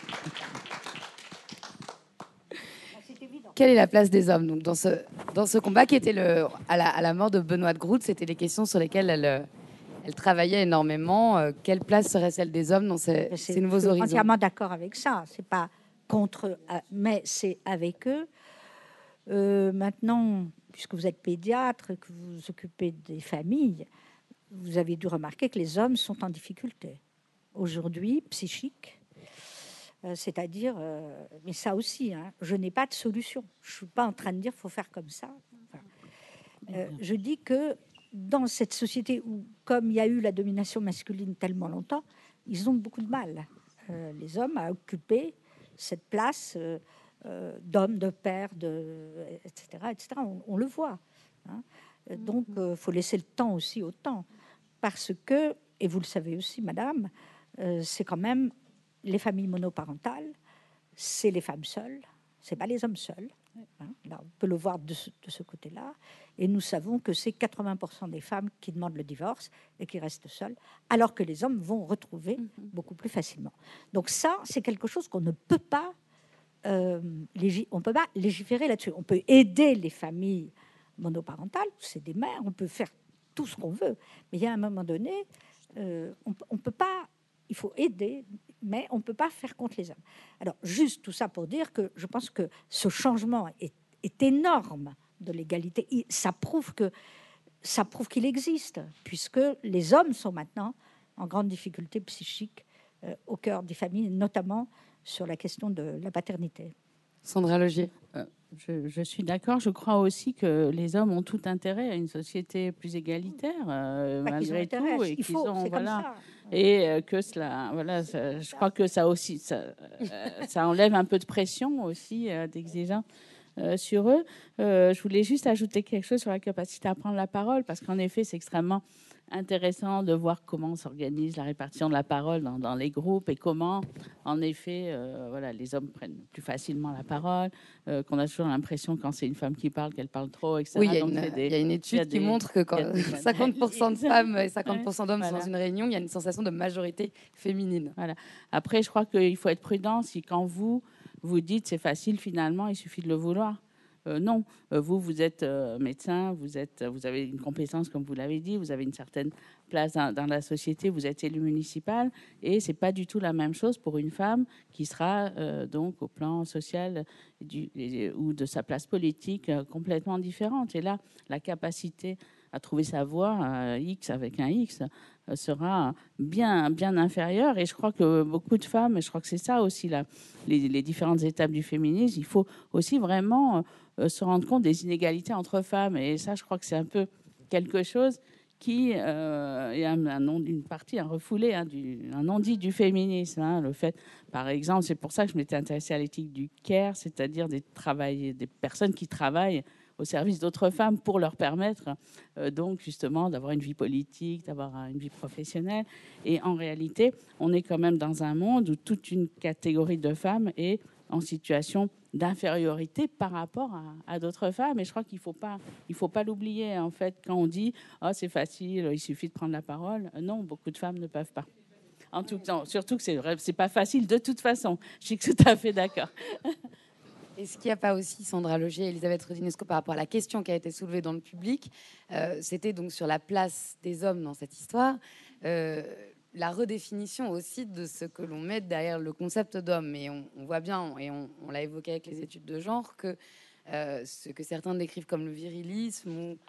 Quelle est la place des hommes donc, dans ce combat qui était à la mort de Benoît de Groot? C'était les questions sur lesquelles elle travaillait énormément. Quelle place serait celle des hommes dans ces nouveaux horizons? Je suis entièrement d'accord avec ça. C'est pas contre eux, mais c'est avec eux. Maintenant, puisque vous êtes pédiatre, que vous vous occupez des familles, vous avez dû remarquer que les hommes sont en difficulté aujourd'hui, psychique. C'est-à-dire, mais ça aussi, hein, je n'ai pas de solution. Je ne suis pas en train de dire qu'il faut faire comme ça. Enfin, je dis que dans cette société où, comme il y a eu la domination masculine tellement longtemps, ils ont beaucoup de mal, les hommes, à occuper cette place d'homme, de père, etc. etc. On le voit. Hein. Donc, il faut laisser le temps aussi au temps. Parce que, et vous le savez aussi, madame, c'est quand même les familles monoparentales, c'est les femmes seules, c'est pas les hommes seuls. Hein. Là, on peut le voir de ce côté-là. Et nous savons que c'est 80% des femmes qui demandent le divorce et qui restent seules, alors que les hommes vont retrouver beaucoup plus facilement. Donc ça, c'est quelque chose qu'on ne peut pas, on peut pas légiférer là-dessus. On peut aider les familles monoparentales, c'est des mères, on peut faire tout ce qu'on veut. Mais il y a un moment donné, on peut pas. Il faut aider, mais on ne peut pas faire contre les hommes. Alors, juste tout ça pour dire que je pense que ce changement est énorme de l'égalité. Ça prouve qu'il existe, puisque les hommes sont maintenant en grande difficulté psychique au cœur des familles, notamment sur la question de la paternité. Sandra Logier. Je suis d'accord. Je crois aussi que les hommes ont tout intérêt à une société plus égalitaire, malgré tout, et qu'ils ont, voilà, et que cela, voilà, je crois que ça aussi, ça enlève un peu de pression aussi, d'exigence sur eux. Je voulais juste ajouter quelque chose sur la capacité à prendre la parole, parce qu'en effet, c'est extrêmement intéressant de voir comment s'organise la répartition de la parole dans les groupes et comment, en effet, voilà, les hommes prennent plus facilement la parole, qu'on a toujours l'impression quand c'est une femme qui parle qu'elle parle trop, etc. Oui, il y a une étude qui montre que quand 50% de femmes et 50% d'hommes sont dans une réunion, il y a une sensation de majorité féminine. Voilà. Après, je crois qu'il faut être prudent si quand vous dites c'est facile, finalement, il suffit de le vouloir. Non, vous êtes médecin, vous avez une compétence, comme vous l'avez dit, vous avez une certaine place dans la société, vous êtes élu municipal, et c'est pas du tout la même chose pour une femme qui sera donc au plan social ou de sa place politique complètement différente. Et là, la capacité à trouver sa voie, X avec un X, sera bien inférieure. Et je crois que beaucoup de femmes, et je crois que c'est ça aussi les différentes étapes du féminisme, il faut aussi vraiment se rendre compte des inégalités entre femmes. Et ça, je crois que c'est un peu quelque chose qui est une partie, un refoulé, un non-dit du féminisme. Le fait, par exemple, c'est pour ça que je m'étais intéressée à l'éthique du care, c'est-à-dire des personnes qui travaillent au service d'autres femmes pour leur permettre donc justement d'avoir une vie politique, d'avoir une vie professionnelle. Et en réalité, on est quand même dans un monde où toute une catégorie de femmes est en situation d'infériorité par rapport à d'autres femmes. Et je crois qu'il faut pas l'oublier, en fait, quand on dit « Oh, c'est facile, il suffit de prendre la parole ». Non, beaucoup de femmes ne peuvent pas. En tout cas, surtout que c'est pas facile de toute façon. Je suis tout à fait d'accord. Est-ce qu'il n'y a pas aussi, Sandra Logier et Elisabeth Rodinesco, par rapport à la question qui a été soulevée dans le public, c'était donc sur la place des hommes dans cette histoire, la redéfinition aussi de ce que l'on met derrière le concept d'homme. Et on voit bien, et on l'a évoqué avec les études de genre, que ce que certains décrivent comme le virilisme ou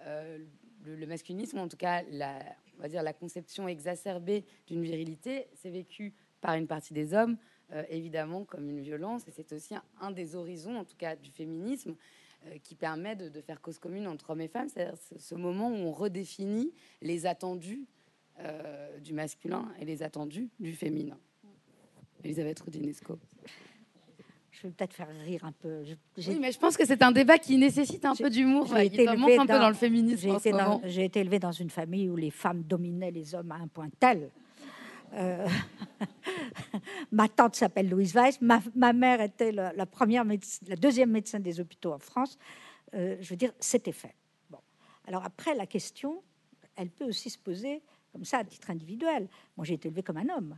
le masculinisme, ou en tout cas on va dire la conception exacerbée d'une virilité, c'est vécu par une partie des hommes, évidemment comme une violence, et c'est aussi un des horizons, en tout cas du féminisme, qui permet de faire cause commune entre hommes et femmes, c'est-à-dire ce moment où on redéfinit les attendus du masculin et les attendus du féminin. Elisabeth Rodinesco. Je vais peut-être faire rire un peu. Oui, mais je pense que c'est un débat qui nécessite un peu d'humour, qui manque un peu dans le féminisme. J'ai été élevée dans une famille où les femmes dominaient les hommes à un point tel. Ma tante s'appelle Louise Weiss. Ma mère était la deuxième médecin des hôpitaux en France. Je veux dire, c'était fait. Bon. Alors après, la question, elle peut aussi se poser comme ça à titre individuel. Moi, j'ai été élevée comme un homme.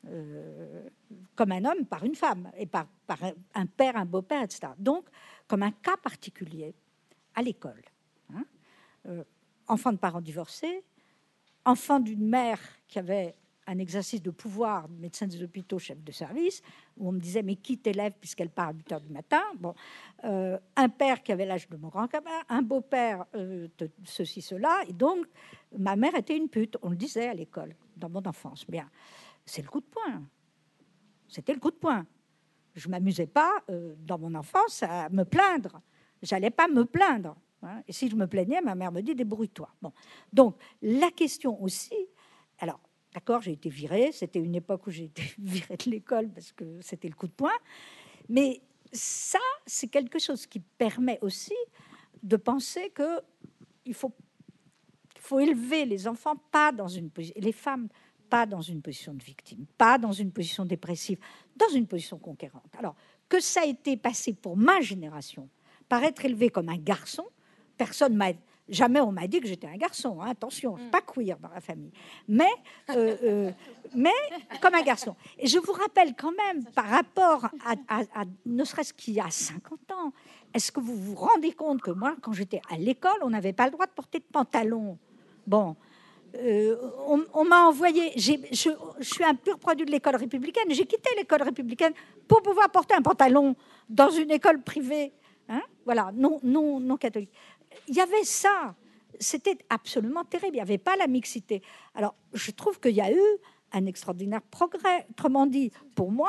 Par une femme et par un père, un beau-père, etc. Donc, comme un cas particulier à l'école. Enfant de parents divorcés, enfant d'une mère qui avait un exercice de pouvoir, médecin des hôpitaux, chef de service, où on me disait mais qui t'élève puisqu'elle part à 8h du matin. Bon, un père qui avait l'âge de mon grand gamin, un beau-père, ceci, cela. Et donc, ma mère était une pute, on le disait à l'école, dans mon enfance. Bien. C'est le coup de poing. C'était le coup de poing. Je m'amusais pas dans mon enfance à me plaindre. J'allais pas me plaindre. Et si je me plaignais, ma mère me dit débrouille-toi. Bon. Donc la question aussi. Alors d'accord, j'ai été virée. C'était une époque où j'ai été virée de l'école parce que c'était le coup de poing. Mais ça, c'est quelque chose qui permet aussi de penser que il faut élever les enfants pas dans une position, les femmes pas dans une position de victime, pas dans une position dépressive, dans une position conquérante. Alors, que ça a été passé pour ma génération, par être élevé comme un garçon, jamais on m'a dit que j'étais un garçon, hein, attention, je suis pas queer dans la famille, mais comme un garçon. Et je vous rappelle quand même, par rapport à ne serait-ce qu'il y a 50 ans, est-ce que vous vous rendez compte que moi, quand j'étais à l'école, on n'avait pas le droit de porter de pantalon. Bon, on m'a envoyé, je suis un pur produit de l'école républicaine, j'ai quitté l'école républicaine pour pouvoir porter un pantalon dans une école privée, hein, voilà, non catholique. Il y avait ça, c'était absolument terrible, il n'y avait pas la mixité. Alors, je trouve qu'il y a eu un extraordinaire progrès, autrement dit, pour moi,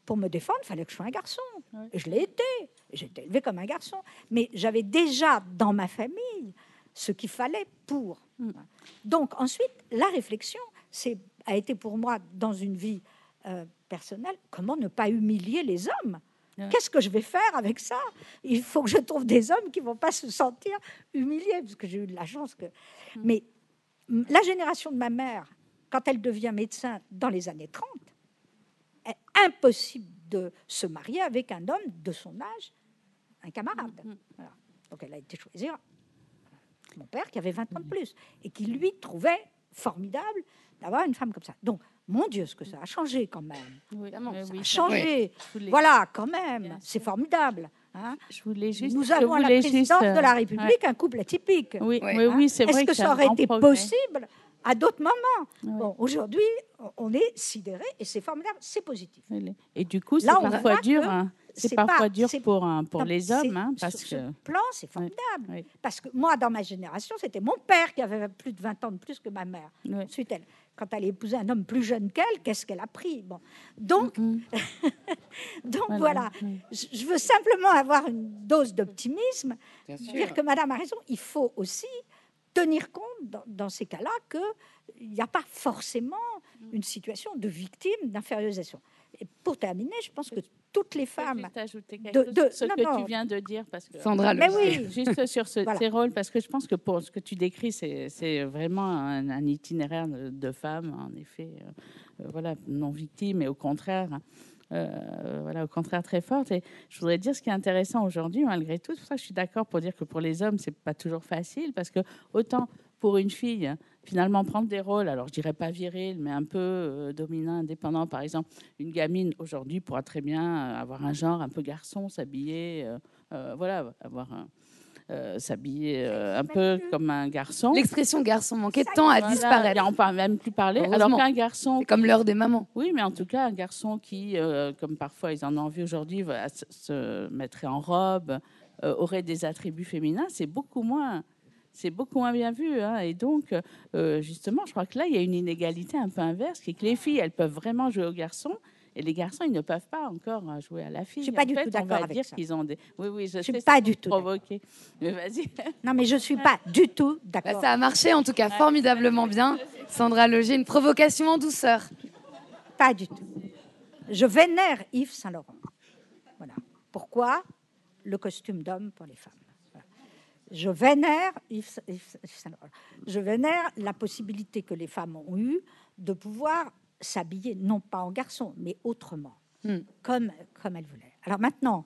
pour me défendre, il fallait que je sois un garçon. Et je l'ai été. J'ai été élevée comme un garçon. Mais j'avais déjà dans ma famille ce qu'il fallait pour. Donc ensuite, la réflexion a été pour moi, dans une vie personnelle, comment ne pas humilier les hommes. Qu'est-ce que je vais faire avec ça? Il faut que je trouve des hommes qui ne vont pas se sentir humiliés, parce que j'ai eu de la chance que... Mais la génération de ma mère, quand elle devient médecin dans les années 30, est impossible de se marier avec un homme de son âge, un camarade. Voilà. Donc elle a été choisir mon père qui avait 20 ans de plus et qui lui trouvait formidable d'avoir une femme comme ça. Donc, mon Dieu, ce que ça a changé quand même. Ça a changé. Voilà, quand même. C'est formidable. Hein. Nous avons à la présidence de la République un couple atypique. Oui, c'est vrai. Est-ce que ça aurait été possible à d'autres moments? Bon, aujourd'hui, on est sidéré et c'est formidable, c'est positif. Et du coup, c'est parfois dur. C'est parfois dur pour les hommes. Parce sur que... ce plan, c'est formidable. Parce que moi, dans ma génération, c'était mon père qui avait plus de 20 ans de plus que ma mère. Ensuite, quand elle a épousé un homme plus jeune qu'elle, qu'est-ce qu'elle a pris? Bon. Donc, voilà. Je veux simplement avoir une dose d'optimisme, dire que madame a raison, il faut aussi tenir compte dans ces cas-là qu'il n'y a pas forcément une situation de victime d'infériorisation. Et pour terminer, je pense que toutes les femmes... que tu viens de dire, parce que Sandra, juste sur ces rôles, parce que je pense que pour ce que tu décris, c'est vraiment un itinéraire de femmes, en effet, voilà, non victimes, et au contraire... voilà, au contraire, très forte. Et je voudrais dire ce qui est intéressant aujourd'hui, malgré tout. C'est pour ça que je suis d'accord pour dire que pour les hommes, c'est pas toujours facile, parce que autant pour une fille, finalement, prendre des rôles, alors je dirais pas viril, mais un peu dominant, indépendant. Par exemple, une gamine aujourd'hui pourra très bien avoir un genre un peu garçon, s'habiller, voilà, avoir un s'habiller un peu comme un garçon. L'expression garçon manquait de temps à disparaître. On ne peut même plus parler. Alors qu'un garçon... C'est comme l'heure des mamans. Oui, mais en tout cas, un garçon qui, comme parfois ils en ont envie aujourd'hui, se mettrait en robe, aurait des attributs féminins, c'est beaucoup moins bien vu. Hein. Et donc, justement, je crois que là, il y a une inégalité un peu inverse, qui est que les filles, elles peuvent vraiment jouer aux garçons, et les garçons, ils ne peuvent pas encore jouer à la fille. Je ne suis pas du tout d'accord avec ça. Qu'ils ont des... Oui, je suis pas du tout provoqué. Mais vas-y. Non, mais je ne suis pas du tout d'accord. Bah, ça a marché, en tout cas, formidablement bien. Sandra Loger, une provocation en douceur. Pas du tout. Je vénère Yves Saint-Laurent. Voilà. Pourquoi le costume d'homme pour les femmes? Voilà. Je vénère Yves Saint-Laurent. Je vénère la possibilité que les femmes ont eue de pouvoir s'habiller, non pas en garçon, mais autrement, comme elles voulaient. Alors maintenant,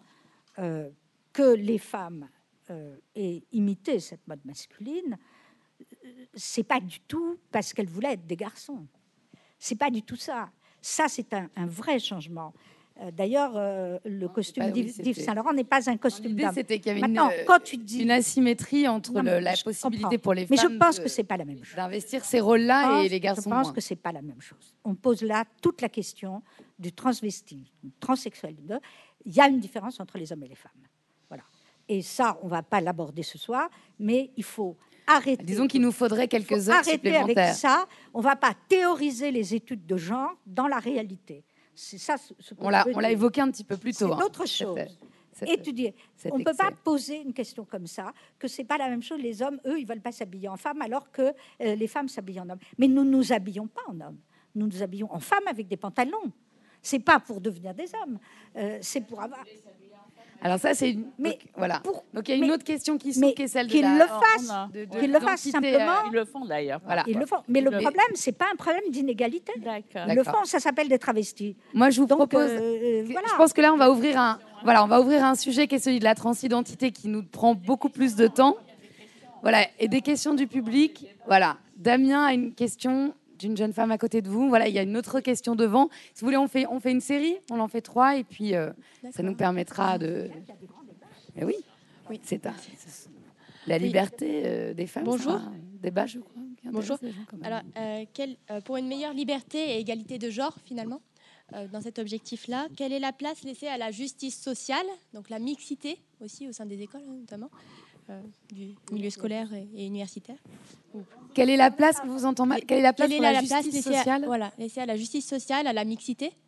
que les femmes aient imité cette mode masculine, c'est pas du tout parce qu'elles voulaient être des garçons. C'est pas du tout ça. Ça, c'est un vrai changement. D'ailleurs, le costume d'Yves Saint-Laurent n'est pas un costume d'homme. C'était qu'il y avait maintenant, quand tu dis... une asymétrie entre la possibilité pour les femmes... Mais je pense que c'est pas la même chose. D'investir ces rôles-là et les garçons. Je pense que c'est pas la même chose. On pose là toute la question du transvestisme, du transsexualisme. Il y a une différence entre les hommes et les femmes. Voilà. Et ça, on va pas l'aborder ce soir, mais il faut arrêter. Disons qu'il nous faudrait quelques heures supplémentaires. Arrêter avec ça. On va pas théoriser les études de genre dans la réalité. C'est ça. On l'a évoqué un petit peu plus tôt. C'est autre chose. Étudier. On ne peut pas poser une question comme ça, que c'est pas la même chose. Les hommes, eux, ils veulent pas s'habiller en femme, alors que les femmes s'habillent en homme. Mais nous nous habillons pas en homme. Nous nous habillons en femme avec des pantalons. C'est pas pour devenir des hommes. C'est pour avoir. Alors ça, c'est une... Mais voilà. Donc il y a une autre question qui est celle de qu'ils le fassent simplement. Ils le font d'ailleurs. Voilà. Ils le font. Mais le problème, c'est pas un problème d'inégalité. Ils le font. Ça s'appelle des travestis. Moi, je vous propose. Voilà. Je pense que là, on va ouvrir un sujet qui est celui de la transidentité, qui nous prend beaucoup plus de temps. Voilà. Et des questions du public. Voilà. Damien a une question d'une jeune femme à côté de vous. Voilà, il y a une autre question devant. Si vous voulez, on fait une série, on en fait 3 et puis ça nous permettra de... Mais oui, c'est la liberté des femmes. Bonjour. Débat, je crois. Bonjour. Alors, pour une meilleure liberté et égalité de genre, finalement, dans cet objectif-là, quelle est la place laissée à la justice sociale, donc la mixité aussi au sein des écoles, notamment du milieu scolaire et universitaire. Quelle est la place que vous entendez? Quelle est la place pour la justice sociale? Voilà, laissée à la justice sociale, à la mixité,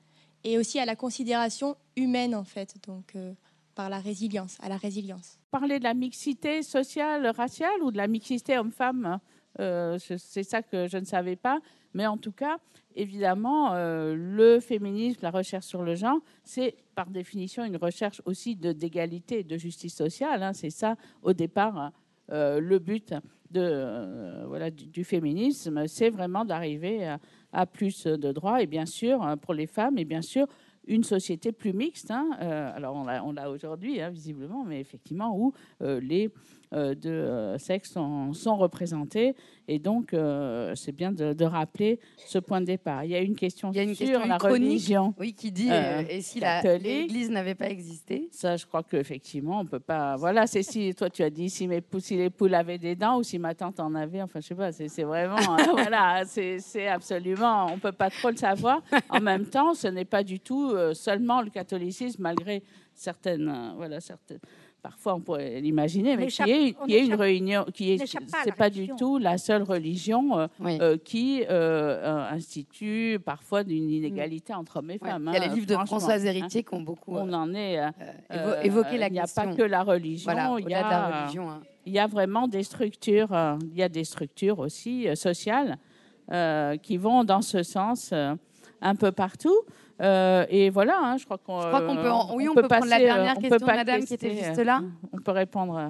et aussi à la considération humaine, en fait, donc par la résilience, à la résilience. Parler de la mixité sociale, raciale ou de la mixité homme-femme, c'est ça que je ne savais pas. Mais en tout cas, évidemment, le féminisme, la recherche sur le genre, c'est par définition une recherche aussi d'égalité et de justice sociale. Hein. C'est ça, au départ, le but du féminisme, c'est vraiment d'arriver à plus de droits, et bien sûr, pour les femmes, et bien sûr, une société plus mixte. Hein. Alors, on l'a aujourd'hui, hein, visiblement, mais effectivement, où les deux sexes sont représentés. Et donc, c'est bien de rappeler ce point de départ. Il y a une question sur la religion. Oui, qui dit et si l'Église n'avait pas existé? Ça, je crois qu'effectivement, on peut pas. Voilà, c'est si toi tu as dit si les poules avaient des dents ou si ma tante en avait. Enfin, je sais pas. C'est vraiment voilà. C'est absolument. On peut pas trop le savoir. En même temps, ce n'est pas du tout seulement le catholicisme, malgré certaines parfois on pourrait l'imaginer, mais qui est une réunion, c'est pas du tout la seule religion qui institue parfois une inégalité entre hommes et femmes. Il y a les livres de Françoise Héritier qui ont beaucoup on en est évoqué la question. Il n'y a pas que la religion. Voilà, il y a vraiment des structures. Il y a des structures aussi sociales qui vont dans ce sens un peu partout. Et voilà, hein, je crois qu'on peut prendre la dernière question, madame, qui était juste là. On peut répondre.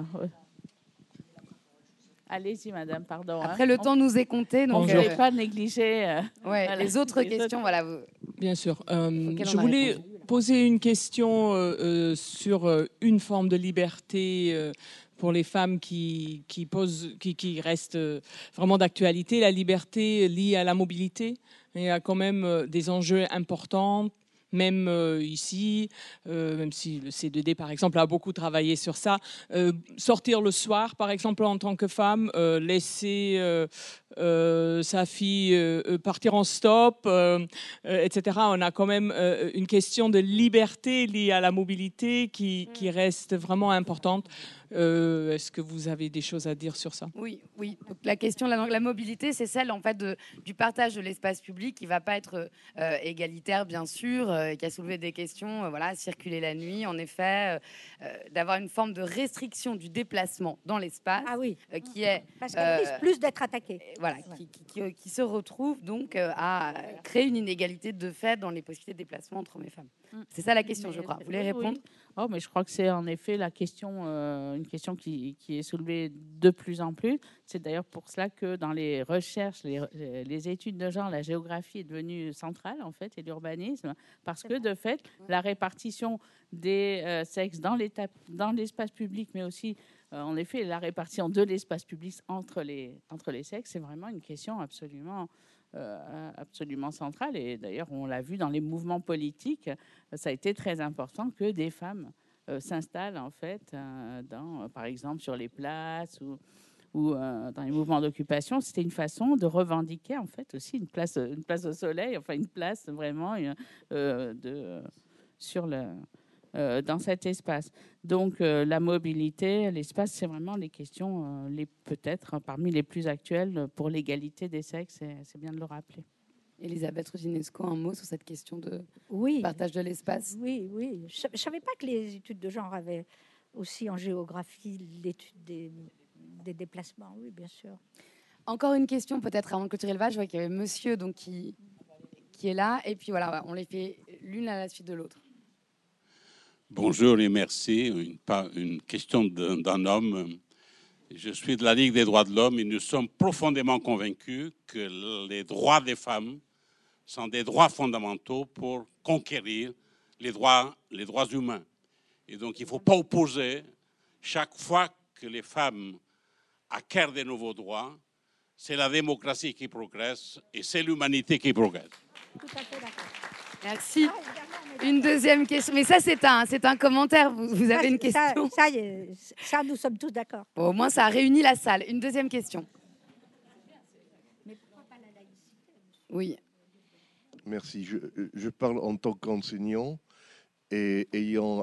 Allez-y, madame, pardon. Après, le temps nous est compté. Donc, je ne vais pas négliger les autres questions. Voilà. Bien sûr. Je voulais poser une question sur une forme de liberté pour les femmes qui restent vraiment d'actualité, la liberté liée à la mobilité. Il y a quand même des enjeux importants, même ici, même si le C2D, par exemple, a beaucoup travaillé sur ça. Sortir le soir, par exemple, en tant que femme, laisser sa fille partir en stop, etc. On a quand même une question de liberté liée à la mobilité qui reste vraiment importante. Est-ce que vous avez des choses à dire sur ça? Oui. Donc, la question de la mobilité, c'est celle en fait du partage de l'espace public qui ne va pas être égalitaire, bien sûr, qui a soulevé des questions, circuler la nuit, en effet, d'avoir une forme de restriction du déplacement dans l'espace, qui est parce qu'elle risque plus d'être attaquée. Voilà, qui se retrouve donc à créer une inégalité de fait dans les possibilités de déplacement entre hommes et femmes. C'est ça la question, je crois. Vous voulez répondre? Oh, mais je crois que c'est en effet la question, une question qui est soulevée de plus en plus. C'est d'ailleurs pour cela que dans les recherches, les études de genre, la géographie est devenue centrale en fait, et l'urbanisme, parce que de fait, la répartition des sexes dans l'espace public, mais aussi en effet la répartition de l'espace public entre les sexes, c'est vraiment une question absolument centrale. Et d'ailleurs, on l'a vu dans les mouvements politiques, ça a été très important que des femmes s'installent en fait, par exemple sur les places ou dans les mouvements d'occupation. C'était une façon de revendiquer en fait aussi une place au soleil, enfin une place vraiment dans cet espace. Donc la mobilité, l'espace, c'est vraiment les questions peut-être parmi les plus actuelles pour l'égalité des sexes, c'est bien de le rappeler. Elisabeth Roginesco, un mot sur cette question de partage de l'espace? Oui. Je ne savais pas que les études de genre avaient aussi en géographie l'étude des déplacements. Oui, bien sûr. Encore une question peut-être avant de clôturer le débat. Je vois qu'il y avait monsieur donc, qui est là. Et puis voilà, on les fait l'une à la suite de l'autre. Bonjour et merci. Une question d'un homme. Je suis de la Ligue des droits de l'homme et nous sommes profondément convaincus que les droits des femmes sont des droits fondamentaux pour conquérir les droits humains. Et donc, il ne faut pas opposer chaque fois que les femmes acquièrent de nouveaux droits, c'est la démocratie qui progresse et c'est l'humanité qui progresse. Tout à fait d'accord. Merci. Une deuxième question. Mais ça, c'est un commentaire. Vous avez une question? Ça, nous sommes tous d'accord. Bon, au moins, ça a réuni la salle. Une deuxième question. Mais pourquoi pas la laïcité? Oui. Merci. Je parle en tant qu'enseignant et ayant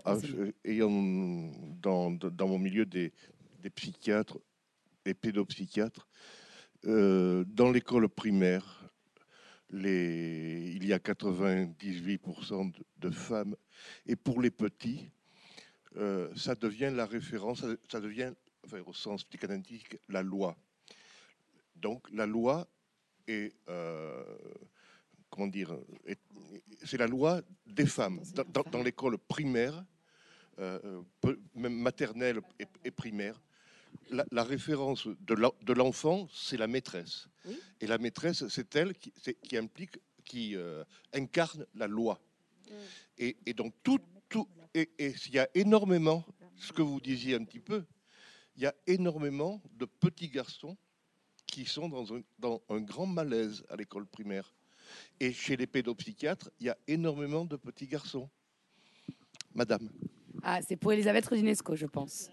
dans mon milieu des psychiatres et pédopsychiatres. Dans l'école primaire, il y a 98% de femmes. Et pour les petits, ça devient la référence, ça devient, enfin, au sens psychanalytique, la loi. Donc la loi est, comment dire, c'est la loi des femmes. Dans l'école primaire, même maternelle et primaire, la référence de l'enfant, c'est la maîtresse. Oui. Et la maîtresse, c'est elle qui incarne la loi. Et donc et il y a énormément, ce que vous disiez un petit peu, il y a énormément de petits garçons qui sont dans un grand malaise à l'école primaire. Et chez les pédopsychiatres, il y a énormément de petits garçons. Madame. Ah, c'est pour Elisabeth Rodinesco, je pense.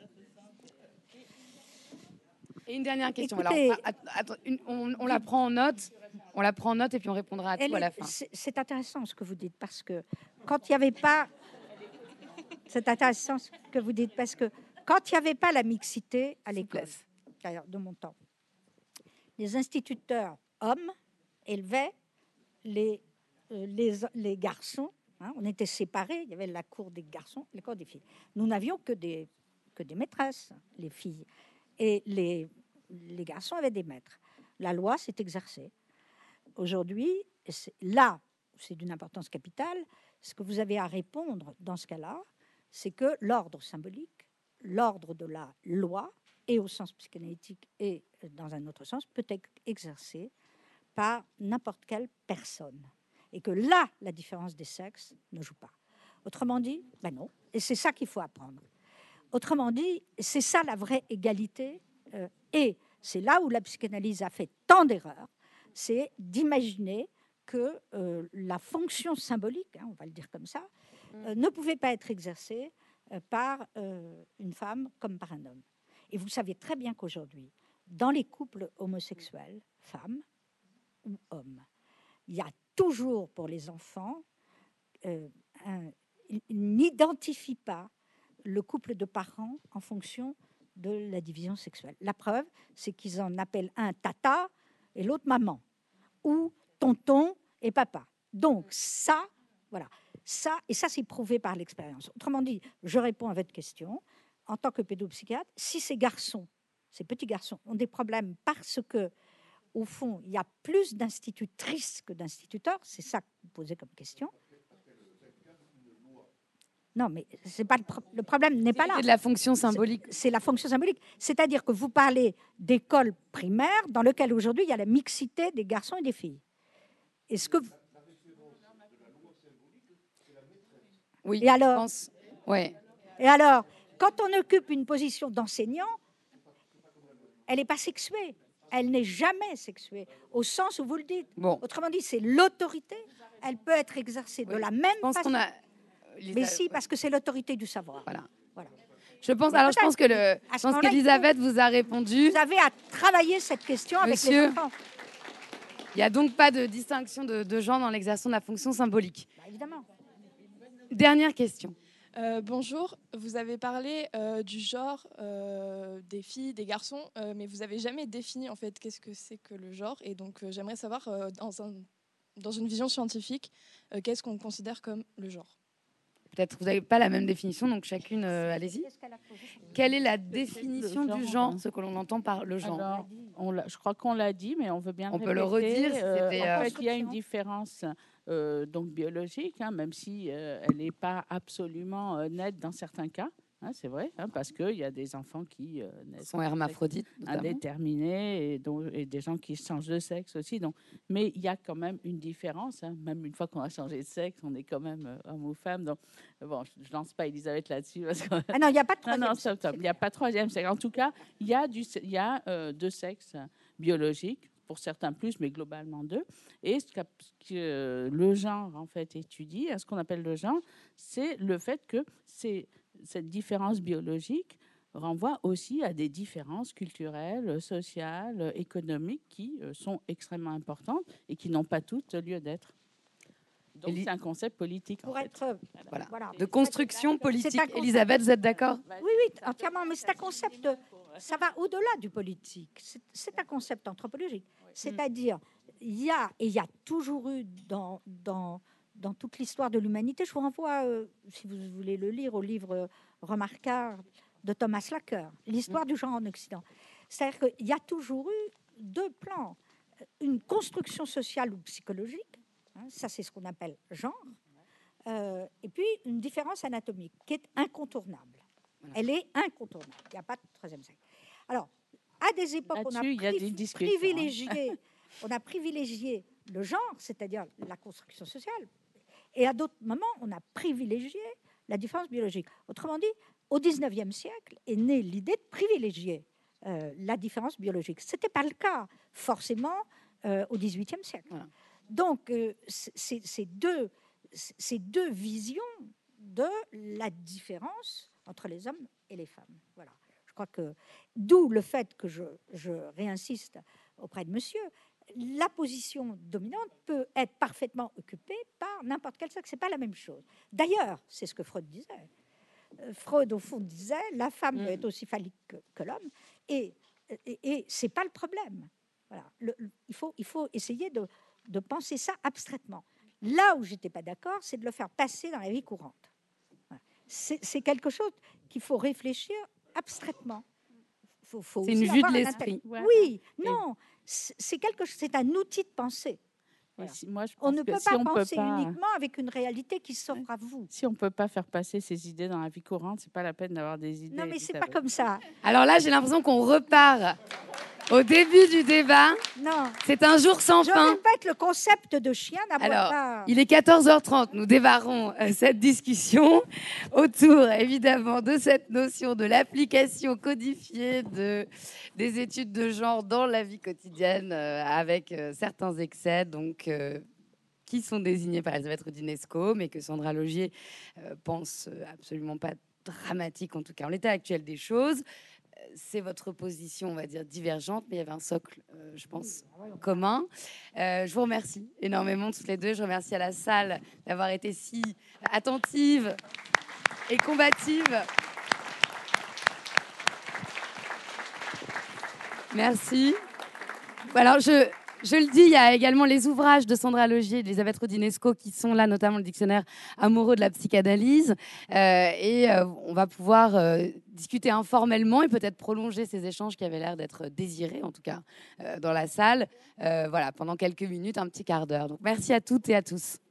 Et une dernière question. Écoutez, alors, on la prend en note. On la prend en note et puis on répondra à tout à la fin. C'est intéressant ce que vous dites parce que quand il n'y avait pas... C'est intéressant ce que vous dites parce que quand il n'y avait pas la mixité à l'école, de mon temps, les instituteurs hommes élevaient les garçons. Hein, on était séparés. Il y avait la cour des garçons, la cour des filles. Nous n'avions que des maîtresses, les filles. Et les garçons avaient des maîtres. La loi s'est exercée. Aujourd'hui, là, c'est d'une importance capitale. Ce que vous avez à répondre dans ce cas-là, c'est que l'ordre symbolique, l'ordre de la loi, et au sens psychanalytique et dans un autre sens, peut être exercé par n'importe quelle personne. Et que là, la différence des sexes ne joue pas. Autrement dit, ben non. Et c'est ça qu'il faut apprendre. Autrement dit, c'est ça la vraie égalité. Et c'est là où la psychanalyse a fait tant d'erreurs, c'est d'imaginer que la fonction symbolique, hein, on va le dire comme ça, ne pouvait pas être exercée par une femme comme par un homme. Et vous savez très bien qu'aujourd'hui, dans les couples homosexuels, femmes ou hommes, il y a toujours pour les enfants, ils n'identifient pas le couple de parents en fonction de la division sexuelle. La preuve, c'est qu'ils en appellent un tata et l'autre maman, ou tonton et papa. Donc ça, voilà, ça c'est prouvé par l'expérience. Autrement dit, je réponds à votre question, en tant que pédopsychiatre, si ces garçons, ces petits garçons, ont des problèmes parce que, au fond, il y a plus d'institutrices que d'instituteurs, c'est ça que vous posez comme question. Non, mais c'est pas le problème n'est pas là. C'est de la fonction symbolique. C'est la fonction symbolique. C'est-à-dire que vous parlez d'école primaire dans lequel aujourd'hui il y a la mixité des garçons et des filles. Est-ce que oui, et alors, je pense. Ouais. Et alors, quand on occupe une position d'enseignant, elle n'est pas sexuée. Elle n'est jamais sexuée, au sens où vous le dites. Bon. Autrement dit, c'est l'autorité. Elle peut être exercée de la même façon. Mais si, parce que c'est l'autorité du savoir. Voilà. Je pense qu'Elisabeth vous a répondu. Vous avez à travailler cette question avec les enfants. Il n'y a donc pas de distinction de genre dans l'exercice de la fonction symbolique. Bah, évidemment. Dernière question. Bonjour, vous avez parlé du genre des filles, des garçons, mais vous n'avez jamais défini en fait qu'est-ce que c'est que le genre. Et donc j'aimerais savoir, dans une vision scientifique, qu'est-ce qu'on considère comme le genre. Peut-être vous n'avez pas la même définition, donc chacune, allez-y. Quelle est la définition du genre, ce que l'on entend par le genre? Alors, je crois qu'on l'a dit, mais on veut bien on peut le redire. En fait, il y a une différence donc biologique, hein, même si elle n'est pas absolument nette dans certains cas. Hein, c'est vrai, hein, parce qu'il y a des enfants qui sont hermaphrodites, indéterminés, et des gens qui changent de sexe aussi. Donc, mais il y a quand même une différence. Hein, même une fois qu'on a changé de sexe, on est quand même homme ou femme. Donc, bon, je ne lance pas Elisabeth là-dessus. Parce que... Ah non, il n'y a pas de troisième. Non, stop. Il n'y a pas de troisième sexe. En tout cas, il y a deux sexes biologiques. Pour certains plus, mais globalement deux. Et ce que le genre, en fait, étudie, ce qu'on appelle le genre, c'est le fait que cette différence biologique renvoie aussi à des différences culturelles, sociales, économiques qui sont extrêmement importantes et qui n'ont pas toutes lieu d'être. Donc, c'est un concept politique. Pour être voilà. De construction politique. Elisabeth, vous êtes d'accord? Oui, entièrement. Mais c'est un concept ça va au-delà du politique. C'est un concept anthropologique. C'est-à-dire, il y a toujours eu dans toute l'histoire de l'humanité, je vous renvoie, si vous voulez le lire, au livre remarquable de Thomas Lacker, L'histoire du genre en Occident. C'est-à-dire qu'il y a toujours eu deux plans. Une construction sociale ou psychologique, hein, ça c'est ce qu'on appelle genre, et puis une différence anatomique qui est incontournable. Elle est incontournable. Il n'y a pas de troisième siècle. Alors, à des époques, on a privilégié le genre, c'est-à-dire la construction sociale, et à d'autres moments, on a privilégié la différence biologique. Autrement dit, au XIXe siècle est née l'idée de privilégier la différence biologique. Ce n'était pas le cas, forcément, au XVIIIe siècle. Voilà. Donc, ces deux visions de la différence entre les hommes et les femmes. Voilà. Je crois que, d'où le fait que je réinsiste auprès de monsieur, la position dominante peut être parfaitement occupée par n'importe quel sexe. Ce n'est pas la même chose. D'ailleurs, c'est ce que Freud disait. Freud, au fond, disait la femme est aussi phallique que l'homme, et ce n'est pas le problème. Voilà. Il faut essayer de penser ça abstraitement. Là où je n'étais pas d'accord, c'est de le faire passer dans la vie courante. Voilà. C'est quelque chose qu'il faut réfléchir abstraitement. C'est une vue de l'esprit. Oui, non, c'est un outil de pensée. Voilà. Moi, je pense on ne peut pas penser peut pas... uniquement avec une réalité qui s'offre à vous. Si on ne peut pas faire passer ces idées dans la vie courante, c'est pas la peine d'avoir des idées. Non, mais c'est pas comme ça. Alors là, j'ai l'impression qu'on repart au début du débat. Non. C'est un jour sans fin. Je répète, le concept de chien n'aborde pas. Il est 14h30. Nous démarrons cette discussion autour, évidemment, de cette notion de l'application codifiée des études de genre dans la vie quotidienne, avec certains excès, donc qui sont désignés par Elisabeth Roudinesco, mais que Sandra Laugier pense absolument pas dramatique, en tout cas en l'état actuel des choses. C'est votre position, on va dire, divergente, mais il y avait un socle, je pense, commun. Je vous remercie énormément toutes les deux. Je remercie à la salle d'avoir été si attentive et combative. Merci. Alors, je le dis, il y a également les ouvrages de Sandra Laugier et d'Elisabeth Roudinesco qui sont là, notamment le dictionnaire amoureux de la psychanalyse. On va pouvoir discuter informellement et peut-être prolonger ces échanges qui avaient l'air d'être désirés, en tout cas, dans la salle. Voilà, pendant quelques minutes, un petit quart d'heure. Donc, merci à toutes et à tous.